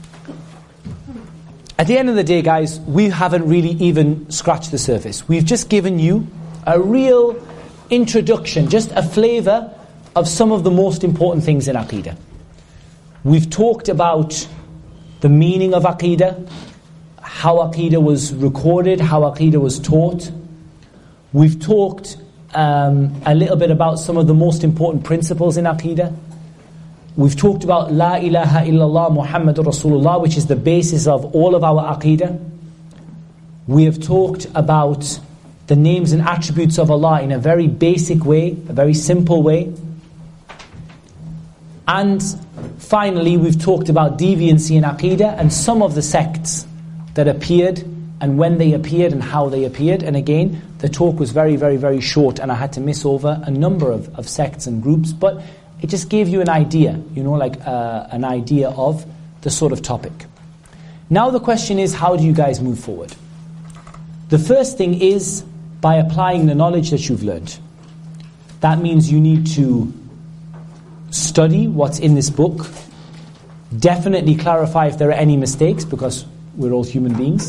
At the end of the day, guys, we haven't really even scratched the surface. We've just given you a real introduction, just a flavor of some of the most important things in Aqeedah. We've talked about the meaning of Aqeedah, how Aqeedah was recorded, how Aqeedah was taught. We've talked um, a little bit about some of the most important principles in Aqeedah. We've talked about La ilaha illallah Muhammadur Rasulullah, which is the basis of all of our Aqeedah. We have talked about the names and attributes of Allah in a very basic way, a very simple way. And finally, we've talked about deviancy in Aqeedah and some of the sects that appeared and when they appeared and how they appeared. And again, the talk was very, very, very short and I had to miss over a number of, of sects and groups, but it just gave you an idea, you know, like uh, an idea of the sort of topic. Now the question is, how do you guys move forward? The first thing is by applying the knowledge that you've learned. That means you need to study what's in this book, definitely clarify if there are any mistakes, because we're all human beings.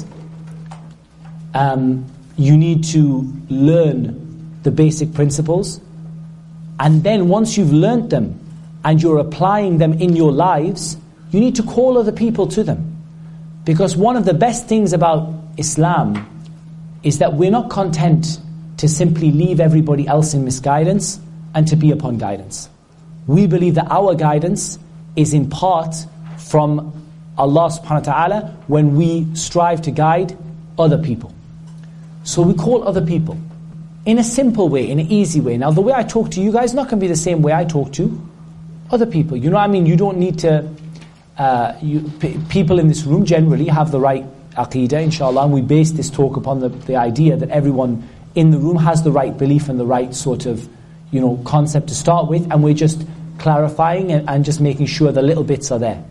Um, you need to learn the basic principles, and then once you've learned them and you're applying them in your lives, you need to call other people to them. Because one of the best things about Islam is that we're not content to simply leave everybody else in misguidance and to be upon guidance. We believe that our guidance is in part from Allah subhanahu wa ta'ala when we strive to guide other people. So we call other people in a simple way, in an easy way. Now the way I talk to you guys is not going to be the same way I talk to other people. You know what I mean? You don't need to... Uh, you, p- people in this room generally have the right Aqeedah, inshallah, and we base this talk upon the, the idea that everyone in the room has the right belief and the right sort of, you know, concept to start with, and we're just clarifying and, and just making sure the little bits are there.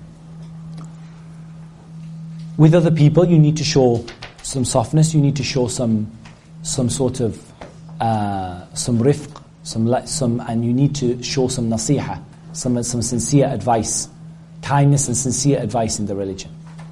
With other people, you need to show some softness, you need to show some some sort of uh, some rifq, some some, and you need to show some nasiha, some some sincere advice, kindness and sincere advice in the religion.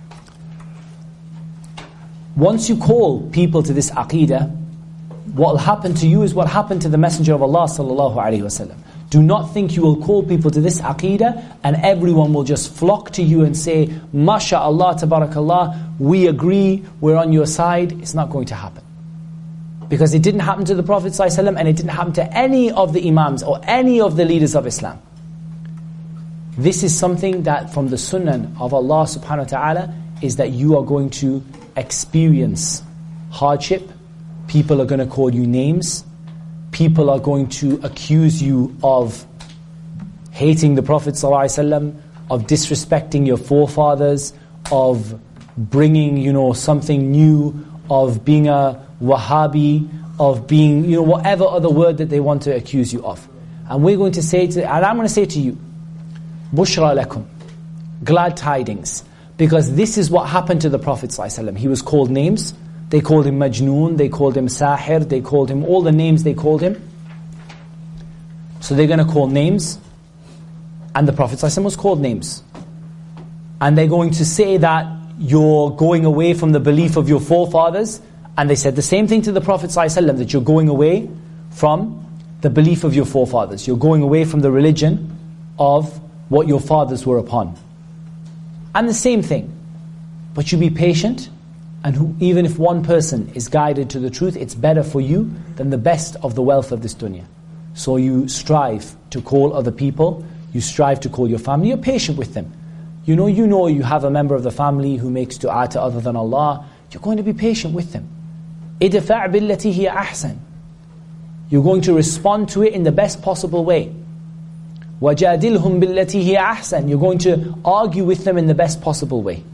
Once you call people to this aqeedah, what will happen to you is what happened to the Messenger of Allah sallallahu alaihi wasallam. Do not think you will call people to this aqeedah and everyone will just flock to you and say, MashaAllah, tabarakallah, we agree, we're on your side. It's not going to happen. Because it didn't happen to the Prophet ﷺ and it didn't happen to any of the imams or any of the leaders of Islam. This is something that from the sunnah of Allah subhanahu wa ta'ala is that you are going to experience hardship. People are going to call you names. People are going to accuse you of hating the Prophet ﷺ, of disrespecting your forefathers, of bringing, you know, something new, of being a Wahhabi, of being, you know, whatever other word that they want to accuse you of. And we're going to say to, and I'm going to say to you, Bushra lakum, glad tidings. Because this is what happened to the Prophet ﷺ. He was called names. They called him Majnoon, they called him Sahir, they called him all the names they called him. So they're going to call names. And the Prophet ﷺ was called names. And they're going to say that you're going away from the belief of your forefathers. And they said the same thing to the Prophet ﷺ, that you're going away from the belief of your forefathers. You're going away from the religion of what your fathers were upon. And the same thing. But you be patient. And who, even if one person is guided to the truth, it's better for you than the best of the wealth of this dunya. So you strive to call other people, you strive to call your family, you're patient with them. You know, you know you have a member of the family who makes du'a to other than Allah, you're going to be patient with them. إِدْفَعْ بِالَّتِي هِيَ أَحْسَنُ. You're going to respond to it in the best possible way. وَجَادِلْهُمْ بِالَّتِي هِيَ أَحْسَنُ. You're going to argue with them in the best possible way.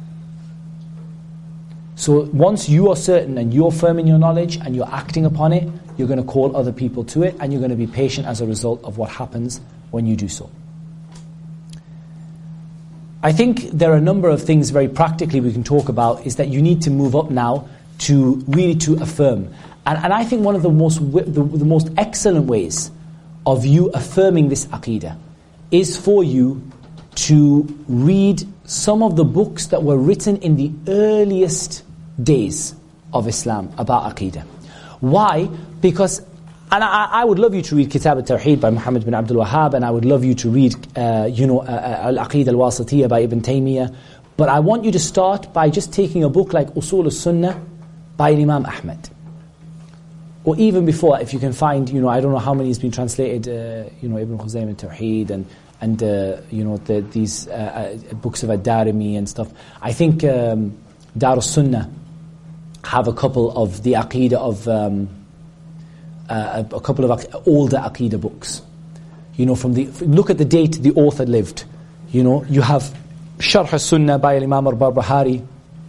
So once you are certain and you're firm in your knowledge and you're acting upon it, you're going to call other people to it and you're going to be patient as a result of what happens when you do so. I think there are a number of things very practically we can talk about, is that you need to move up now to really to affirm. And, and I think one of the most, the, the most excellent ways of you affirming this aqeedah is for you to read some of the books that were written in the earliest days of Islam about Aqeedah. Why? Because, and I, I would love you to read Kitab al-Tawheed by Muhammad bin Abdul Wahhab, and I would love you to read, uh, you know, uh, Al-Aqeedah al-Wasitiyah by Ibn Taymiyyah. But I want you to start by just taking a book like Usul al-Sunnah by Imam Ahmad. Or even before, if you can find, you know, I don't know how many has been translated, uh, you know, Ibn Khuzaym and Tawheed, and, and uh, you know, the, these uh, uh, books of Ad-Darimi and stuff. I think um, Dar al-Sunnah have a couple of the Aqeedah of, um, uh, a couple of older Aqeedah books. You know, from the, look at the date the author lived. You know, you have Sharh al-Sunnah by Imam al-Barbahari.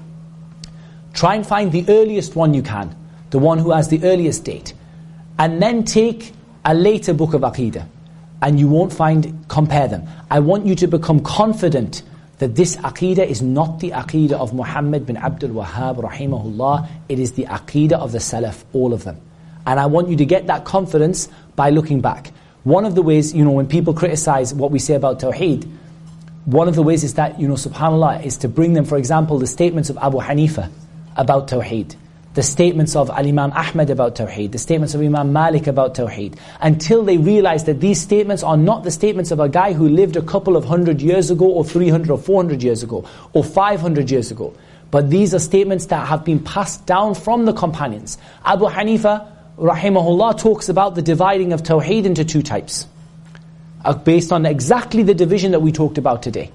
Try and find the earliest one you can, the one who has the earliest date, and then take a later book of Aqeedah, and you won't find, compare them. I want you to become confident that this Aqeedah is not the Aqeedah of Muhammad bin Abdul Wahhab rahimahullah, it is the Aqeedah of the Salaf, all of them. And I want you to get that confidence by looking back. One of the ways, you know, when people criticize what we say about Tawheed, one of the ways is that, you know, subhanAllah, is to bring them, for example, the statements of Abu Hanifa about Tawheed, the statements of Al-Imam Ahmad about Tawheed, the statements of Imam Malik about Tawheed, until they realize that these statements are not the statements of a guy who lived a couple of hundred years ago, or three hundred or four hundred years ago, or five hundred years ago. But these are statements that have been passed down from the companions. Abu Hanifa, rahimahullah, talks about the dividing of Tawheed into two types, based on exactly the division that we talked about today.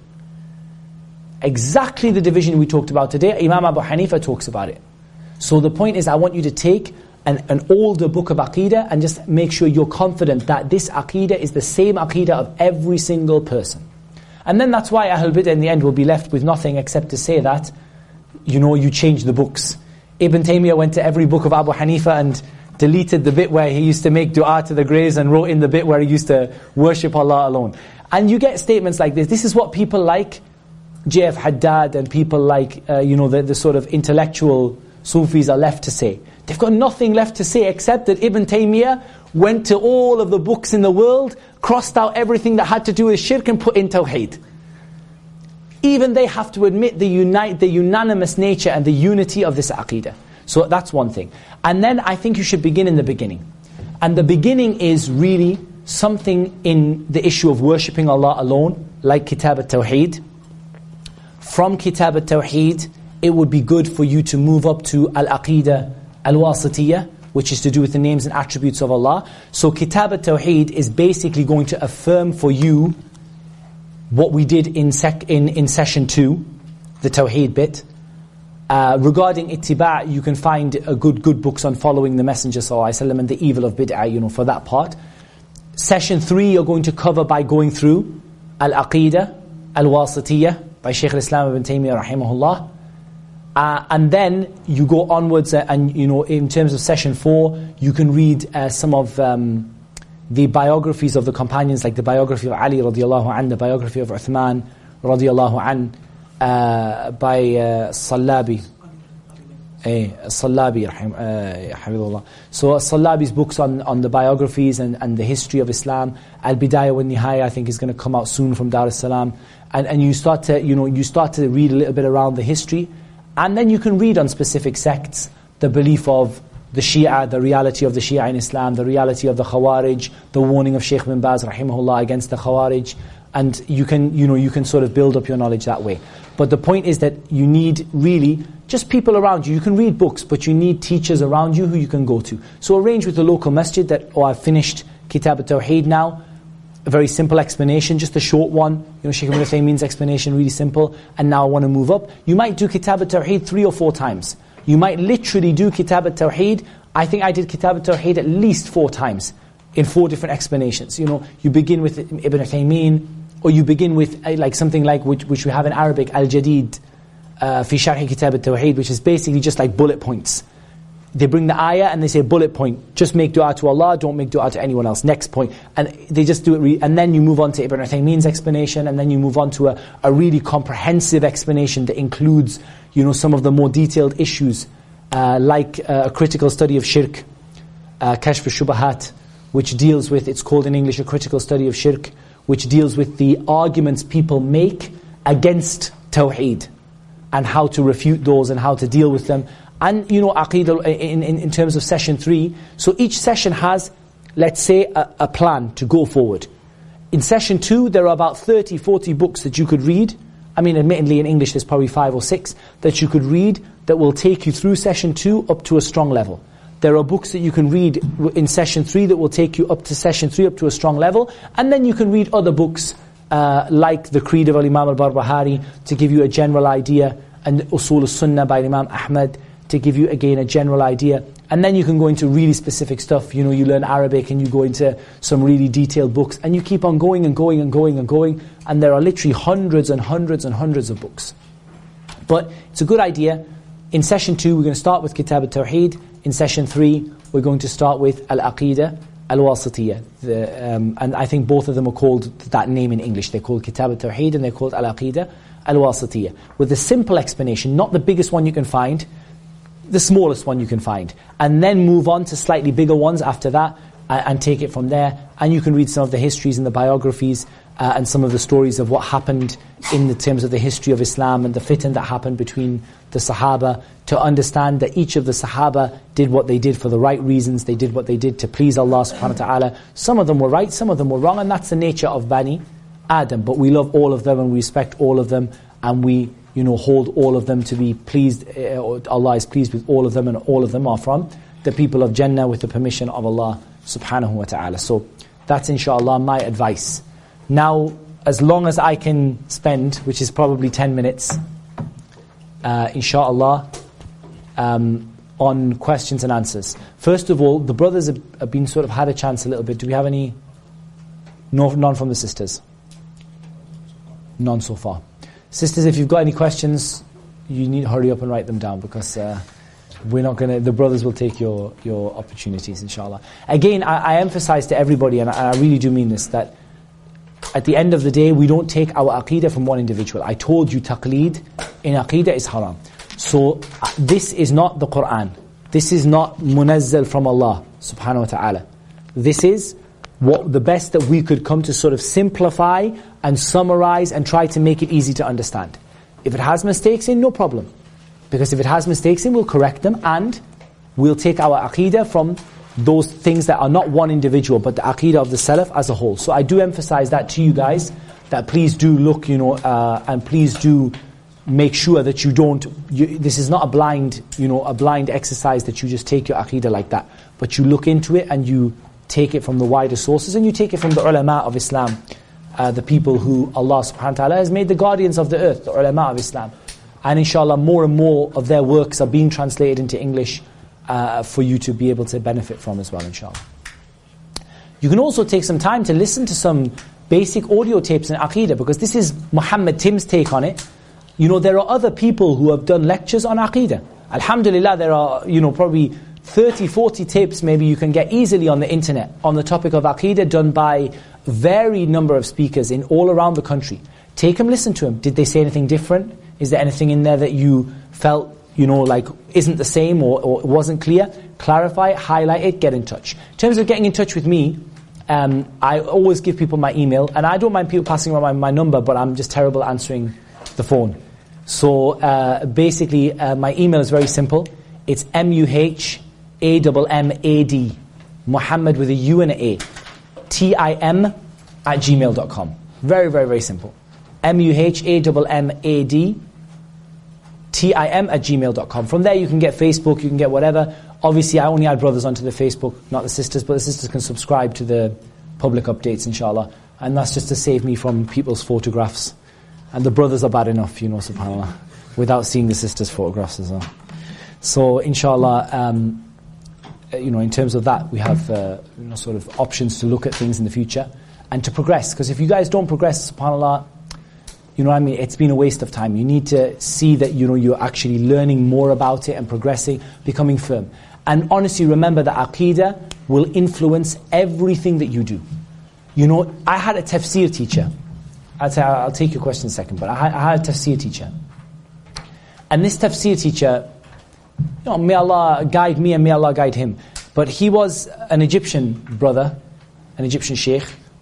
Exactly the division we talked about today, Imam Abu Hanifa talks about it. So the point is, I want you to take an, an older book of Aqeedah and just make sure you're confident that this Aqeedah is the same Aqeedah of every single person. And then that's why Ahlul Bid'ah in the end will be left with nothing except to say that, you know, you change the books. Ibn Taymiyyah went to every book of Abu Hanifa and deleted the bit where he used to make dua to the graves and wrote in the bit where he used to worship Allah alone. And you get statements like this. This is what people like J F Haddad and people like, uh, you know, the, the sort of intellectual Sufis are left to say. They've got nothing left to say except that Ibn Taymiyyah went to all of the books in the world, crossed out everything that had to do with shirk and put in Tawheed. Even they have to admit the, unite, the unanimous nature and the unity of this Aqeedah. So that's one thing. And then I think you should begin in the beginning. And the beginning is really something in the issue of worshipping Allah alone, like Kitab al-Tawheed. From Kitab al-Tawheed, it would be good for you to move up to Al-Aqeedah al-Wasitiyah, which is to do with the names and attributes of Allah. So Kitab al-Tawheed is basically going to affirm for you what we did in, sec in, in session two, the Tawheed bit. Uh, regarding ittiba', you can find a good good books on following the Messenger sallallahu alaihi wasallam and the evil of bid'ah, you know, for that part. Session three you're going to cover by going through Al-Aqeedah al-Wasitiyah by Shaykh al-Islam ibn Taymiyyah rahimahullah. Uh, and then you go onwards uh, and, you know, in terms of session four, you can read uh, some of um, the biographies of the companions, like the biography of Ali radiallahu an, the biography of Uthman radiallahu an, Uh, by uh, Sallabi, eh, Sallabi, uh, Habibullah. So Sallabi's books on, on the biographies and, and the history of Islam, Al-Bidayah wa Nihaya, I think is going to come out soon from Dar es Salaam. And and you start to you know you start to read a little bit around the history, and then you can read on specific sects, the belief of the Shia, the reality of the Shia in Islam, the reality of the Khawarij, the warning of Shaykh bin Baz rahimahullah against the Khawarij. And you can, you know, you can sort of build up your knowledge that way. But the point is that you need really just people around you. You can read books, but you need teachers around you who you can go to. So arrange with the local masjid that, oh, I've finished Kitab al-Tawheed now. A very simple explanation, just a short one. You know, Shaykh Ibn Uthaymeen's explanation, really simple. And now I want to move up. You might do Kitab al-Tawheed three or four times. You might literally do Kitab al-Tawheed. I think I did Kitab al-Tawheed at least four times in four different explanations. You know, you begin with Ibn Uthaymeen, or you begin with uh, like something like which, which we have in Arabic, Al-Jadid, uh, fi Sharh Kitab al-Tawheed, which is basically just like bullet points. They bring the ayah and they say bullet point, just make dua to Allah, don't make dua to anyone else, next point. And they just do it, re and then you move on to Ibn Uthaymeen's explanation, and then you move on to a, a really comprehensive explanation that includes, you know, some of the more detailed issues, uh, like uh, a critical study of shirk, uh, Kashf al-Shubahat, which deals with, it's called in English a critical study of shirk, which deals with the arguments people make against Tawheed and how to refute those and how to deal with them. And, you know, Aqeedah in, in, in terms of session three. So each session has, let's say, a, a plan to go forward. In session two, there are about thirty, forty books that you could read. I mean, admittedly, in English, there's probably five or six that you could read that will take you through session two up to a strong level. There are books that you can read in session three that will take you up to session three, up to a strong level. And then you can read other books uh, like the Creed of Imam al-Barbahari to give you a general idea, and Usul al-Sunnah by Imam Ahmad to give you, again, a general idea. And then you can go into really specific stuff. You know, you learn Arabic and you go into some really detailed books. And you keep on going and going and going and going. And there are literally hundreds and hundreds and hundreds of books. But it's a good idea. In session two, we're going to start with Kitab al-Tawheed. In session three, we're going to start with Al-Aqeedah Al-Wasitiyah. The, um, and I think both of them are called that name in English. They're called Kitab al-Tawheed and they're called Al-Aqeedah Al-Wasitiyah. With a simple explanation, not the biggest one you can find, the smallest one you can find. And then move on to slightly bigger ones after that and, and take it from there. And you can read some of the histories and the biographies uh, and some of the stories of what happened in the terms of the history of Islam and the fitan that happened between the Sahaba, to understand that each of the Sahaba did what they did for the right reasons. They did what they did to please Allah subhanahu wa ta'ala. Some of them were right, some of them were wrong, and that's the nature of Bani Adam. But we love all of them and we respect all of them, and we, you know, hold all of them to be pleased. Uh, Allah is pleased with all of them, and all of them are from the people of Jannah with the permission of Allah subhanahu wa ta'ala. So that's inshallah my advice. Now, as long as I can spend, which is probably ten minutes, uh, inshallah, um, on questions and answers. First of all, the brothers have, have been sort of had a chance a little bit. Do we have any? No, none from the sisters? None so far. Sisters, if you've got any questions, you need to hurry up and write them down, because uh, we're not going to, the brothers will take your, your opportunities, inshallah. Again, I, I emphasize to everybody, and I, I really do mean this, that at the end of the day, we don't take our aqeedah from one individual. I told you taqleed in aqeedah is haram. So uh, this is not the Qur'an. This is not munazzal from Allah subhanahu wa ta'ala. This is what the best that we could come to sort of simplify and summarize and try to make it easy to understand. If it has mistakes in, no problem. Because if it has mistakes in, we'll correct them, and we'll take our aqeedah from those things that are not one individual, but the aqeedah of the Salaf as a whole. So I do emphasize that to you guys, that please do look, you know, uh, and please do make sure that you don't, you, this is not a blind, you know, a blind exercise that you just take your aqeedah like that. But you look into it and you take it from the wider sources, and you take it from the ulama of Islam, uh, the people who Allah subhanahu wa ta'ala has made the guardians of the earth, the ulama of Islam. And inshallah, more and more of their works are being translated into English uh, for you to be able to benefit from as well, inshallah. You can also take some time to listen to some basic audio tapes in Aqeedah, because this is Muhammad Tim's take on it. You know, there are other people who have done lectures on Aqeedah. Alhamdulillah, there are, you know, probably thirty, forty tapes maybe you can get easily on the internet on the topic of Aqeedah, done by a varied number of speakers in all around the country. Take them, listen to them. Did they say anything different? Is there anything in there that you felt, you know, like isn't the same or, or wasn't clear? Clarify it, highlight it, get in touch. In terms of getting in touch with me, um, I always give people my email, and I don't mind people passing around my, my number, but I'm just terrible at answering the phone. So uh, basically, uh, my email is very simple. It's M U H A M M A D, Muhammad with a U and an A, T I M at gmail dot com. Very, very, very simple. M U H A M M A D, T I M at gmail dot com. From there you can get Facebook, you can get whatever. Obviously I only add brothers onto the Facebook, not the sisters, but the sisters can subscribe to the public updates, inshallah. And that's just to save me from people's photographs. And the brothers are bad enough, you know, subhanAllah, without seeing the sisters' photographs as well. So inshallah, um, you know, in terms of that, we have uh, you know, sort of options to look at things in the future and to progress. Because if you guys don't progress, subhanAllah, you know what I mean, it's been a waste of time. You need to see that, you know, you're actually learning more about it and progressing, becoming firm. And honestly, remember that Aqeedah will influence everything that you do. You know, I had a tafsir teacher. I'll, say, I'll take your question in a second, but I had, I had a tafsir teacher. And this tafsir teacher, you know, may Allah guide me and may Allah guide him. But he was an Egyptian brother, an Egyptian sheikh,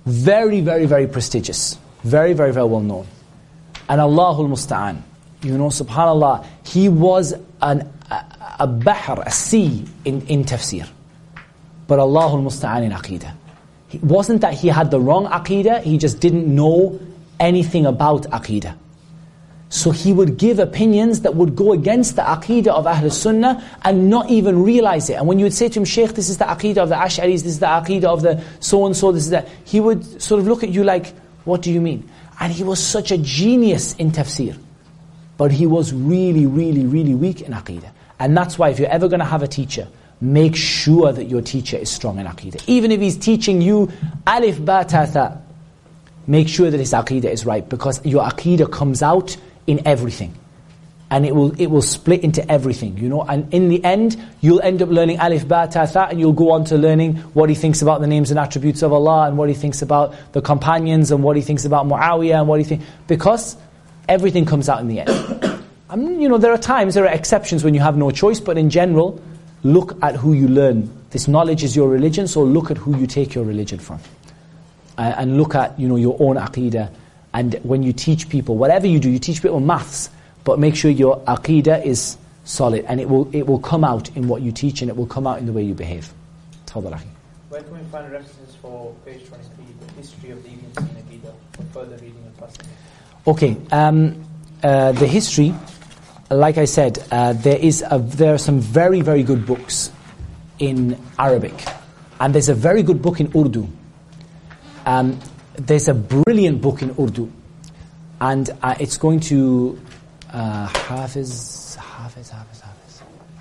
Very, very, very prestigious. Very, very, very well known. And Allahul Musta'an. You know, subhanAllah, he was an, a, a bahr, a sea in, in tafsir. But Allahul Musta'an in Aqeedah. It wasn't that he had the wrong Aqeedah, he just didn't know anything about Aqeedah. So he would give opinions that would go against the Aqeedah of Ahl Sunnah and not even realize it. And when you would say to him, Shaykh, this is the Aqeedah of the Ash'aris, this is the Aqeedah of the so-and-so, this is that, he would sort of look at you like, what do you mean? And he was such a genius in tafsir. But he was really, really, really weak in Aqeedah. And that's why if you're ever going to have a teacher, make sure that your teacher is strong in Aqeedah. Even if he's teaching you Alif, Ba, Ta, Tha, make sure that his Aqeedah is right. Because your Aqeedah comes out in everything. And it will it will split into everything, you know. And in the end, you'll end up learning Alif, Ba, Ta, Tha, and you'll go on to learning what he thinks about the names and attributes of Allah, and what he thinks about the companions, and what he thinks about Muawiyah, and what he thinks... Because everything comes out in the end. I mean, you know, there are times, there are exceptions when you have no choice, but in general, look at who you learn. This knowledge is your religion, so look at who you take your religion from. Uh, and look at, you know, your own Aqeedah. And when you teach people, whatever you do, you teach people maths, but make sure your Aqeedah is solid, and it will it will come out in what you teach, and it will come out in the way you behave. Tafadhal akhi. Where can we find references for page twenty-three, the history of the Ibn Sina Aqeedah, for further reading of Fasting? Okay, um, uh, the history, like I said, uh, there is a, there are some very, very good books in Arabic, and there's a very good book in Urdu. Um, there's a brilliant book in Urdu, and uh, it's going to uh, Hafiz, Hafiz, Hafiz, Hafiz.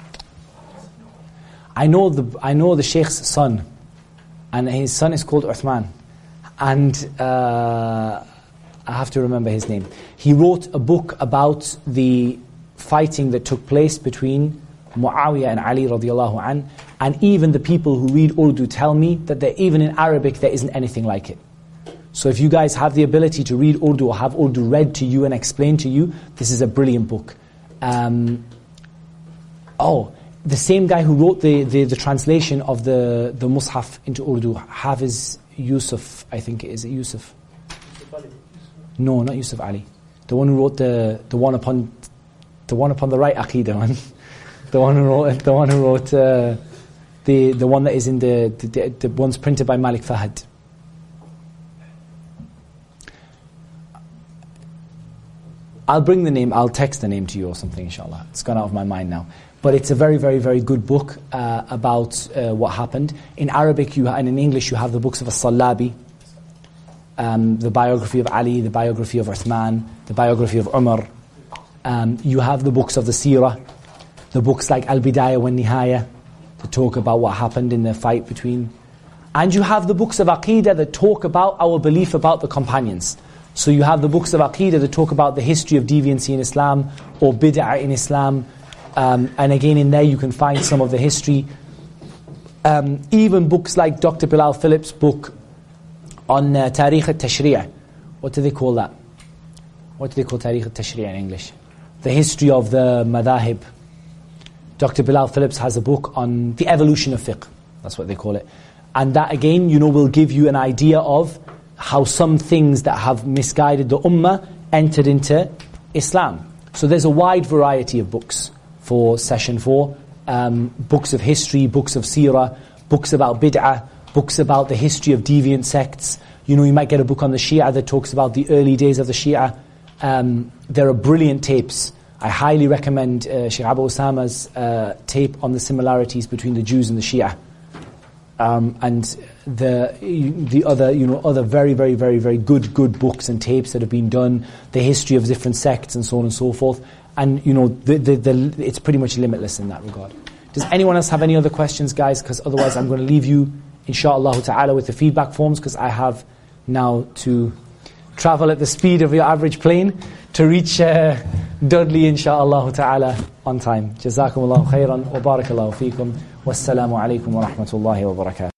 I know the I know the Shaykh's son, and his son is called Uthman, and uh, I have to remember his name. He wrote a book about the fighting that took place between Muawiyah and Ali radiallahu an, and even the people who read Urdu tell me that there, even in Arabic there isn't anything like it. So if you guys have the ability to read Urdu or have Urdu read to you and explained to you, this is a brilliant book. Um, oh, the same guy who wrote the, the, the translation of the, the Mus'haf into Urdu, Hafiz Yusuf, I think it is, Yusuf. No, not Yusuf Ali. The one who wrote the the one upon the one upon the right Aqeedah one. the one who wrote the one who wrote uh, the the one that is in the the, the the ones printed by Malik Fahad. I'll bring the name, I'll text the name to you or something, inshallah. It's gone out of my mind now. But it's a very, very, very good book uh, about uh, what happened. In Arabic you ha- and in English you have the books of As-Sallabi, um, the biography of Ali, the biography of Uthman, the biography of Umar. Um, you have the books of the Seerah, the books like Al-Bidayah wa Nihaya, to talk about what happened in the fight between... And you have the books of Aqeedah that talk about our belief about the companions. So you have the books of Aqeedah that talk about the history of deviancy in Islam or bid'ah in Islam. Um, and again in there you can find some of the history. Um, even books like Doctor Bilal Phillips' book on uh, Tarikh al-Tashri'. What do they call that? What do they call Tarikh al-Tashri' in English? The history of the madahib. Doctor Bilal Phillips has a book on the evolution of fiqh. That's what they call it. And that again, you know, will give you an idea of how some things that have misguided the ummah entered into Islam. So there's a wide variety of books for session four. Um, books of history, books of seerah, books about bid'ah, books about the history of deviant sects. You know, you might get a book on the Shia that talks about the early days of the Shia. Um, there are brilliant tapes. I highly recommend uh, Sheikh Abu Osama's uh, tape on the similarities between the Jews and the Shia. Um, and the the other, you know, other very, very, very, very good, good books and tapes that have been done, the history of different sects and so on and so forth. And, you know, the, the, the, it's pretty much limitless in that regard. Does anyone else have any other questions, guys? Because otherwise I'm going to leave you, inshaAllah ta'ala, with the feedback forms, because I have now to travel at the speed of your average plane to reach uh, Dudley, inshaAllah ta'ala, on time. Jazakumullahu khairan wa barakallahu feekum. Wassalamu alaikum wa rahmatullahi wa barakatuh.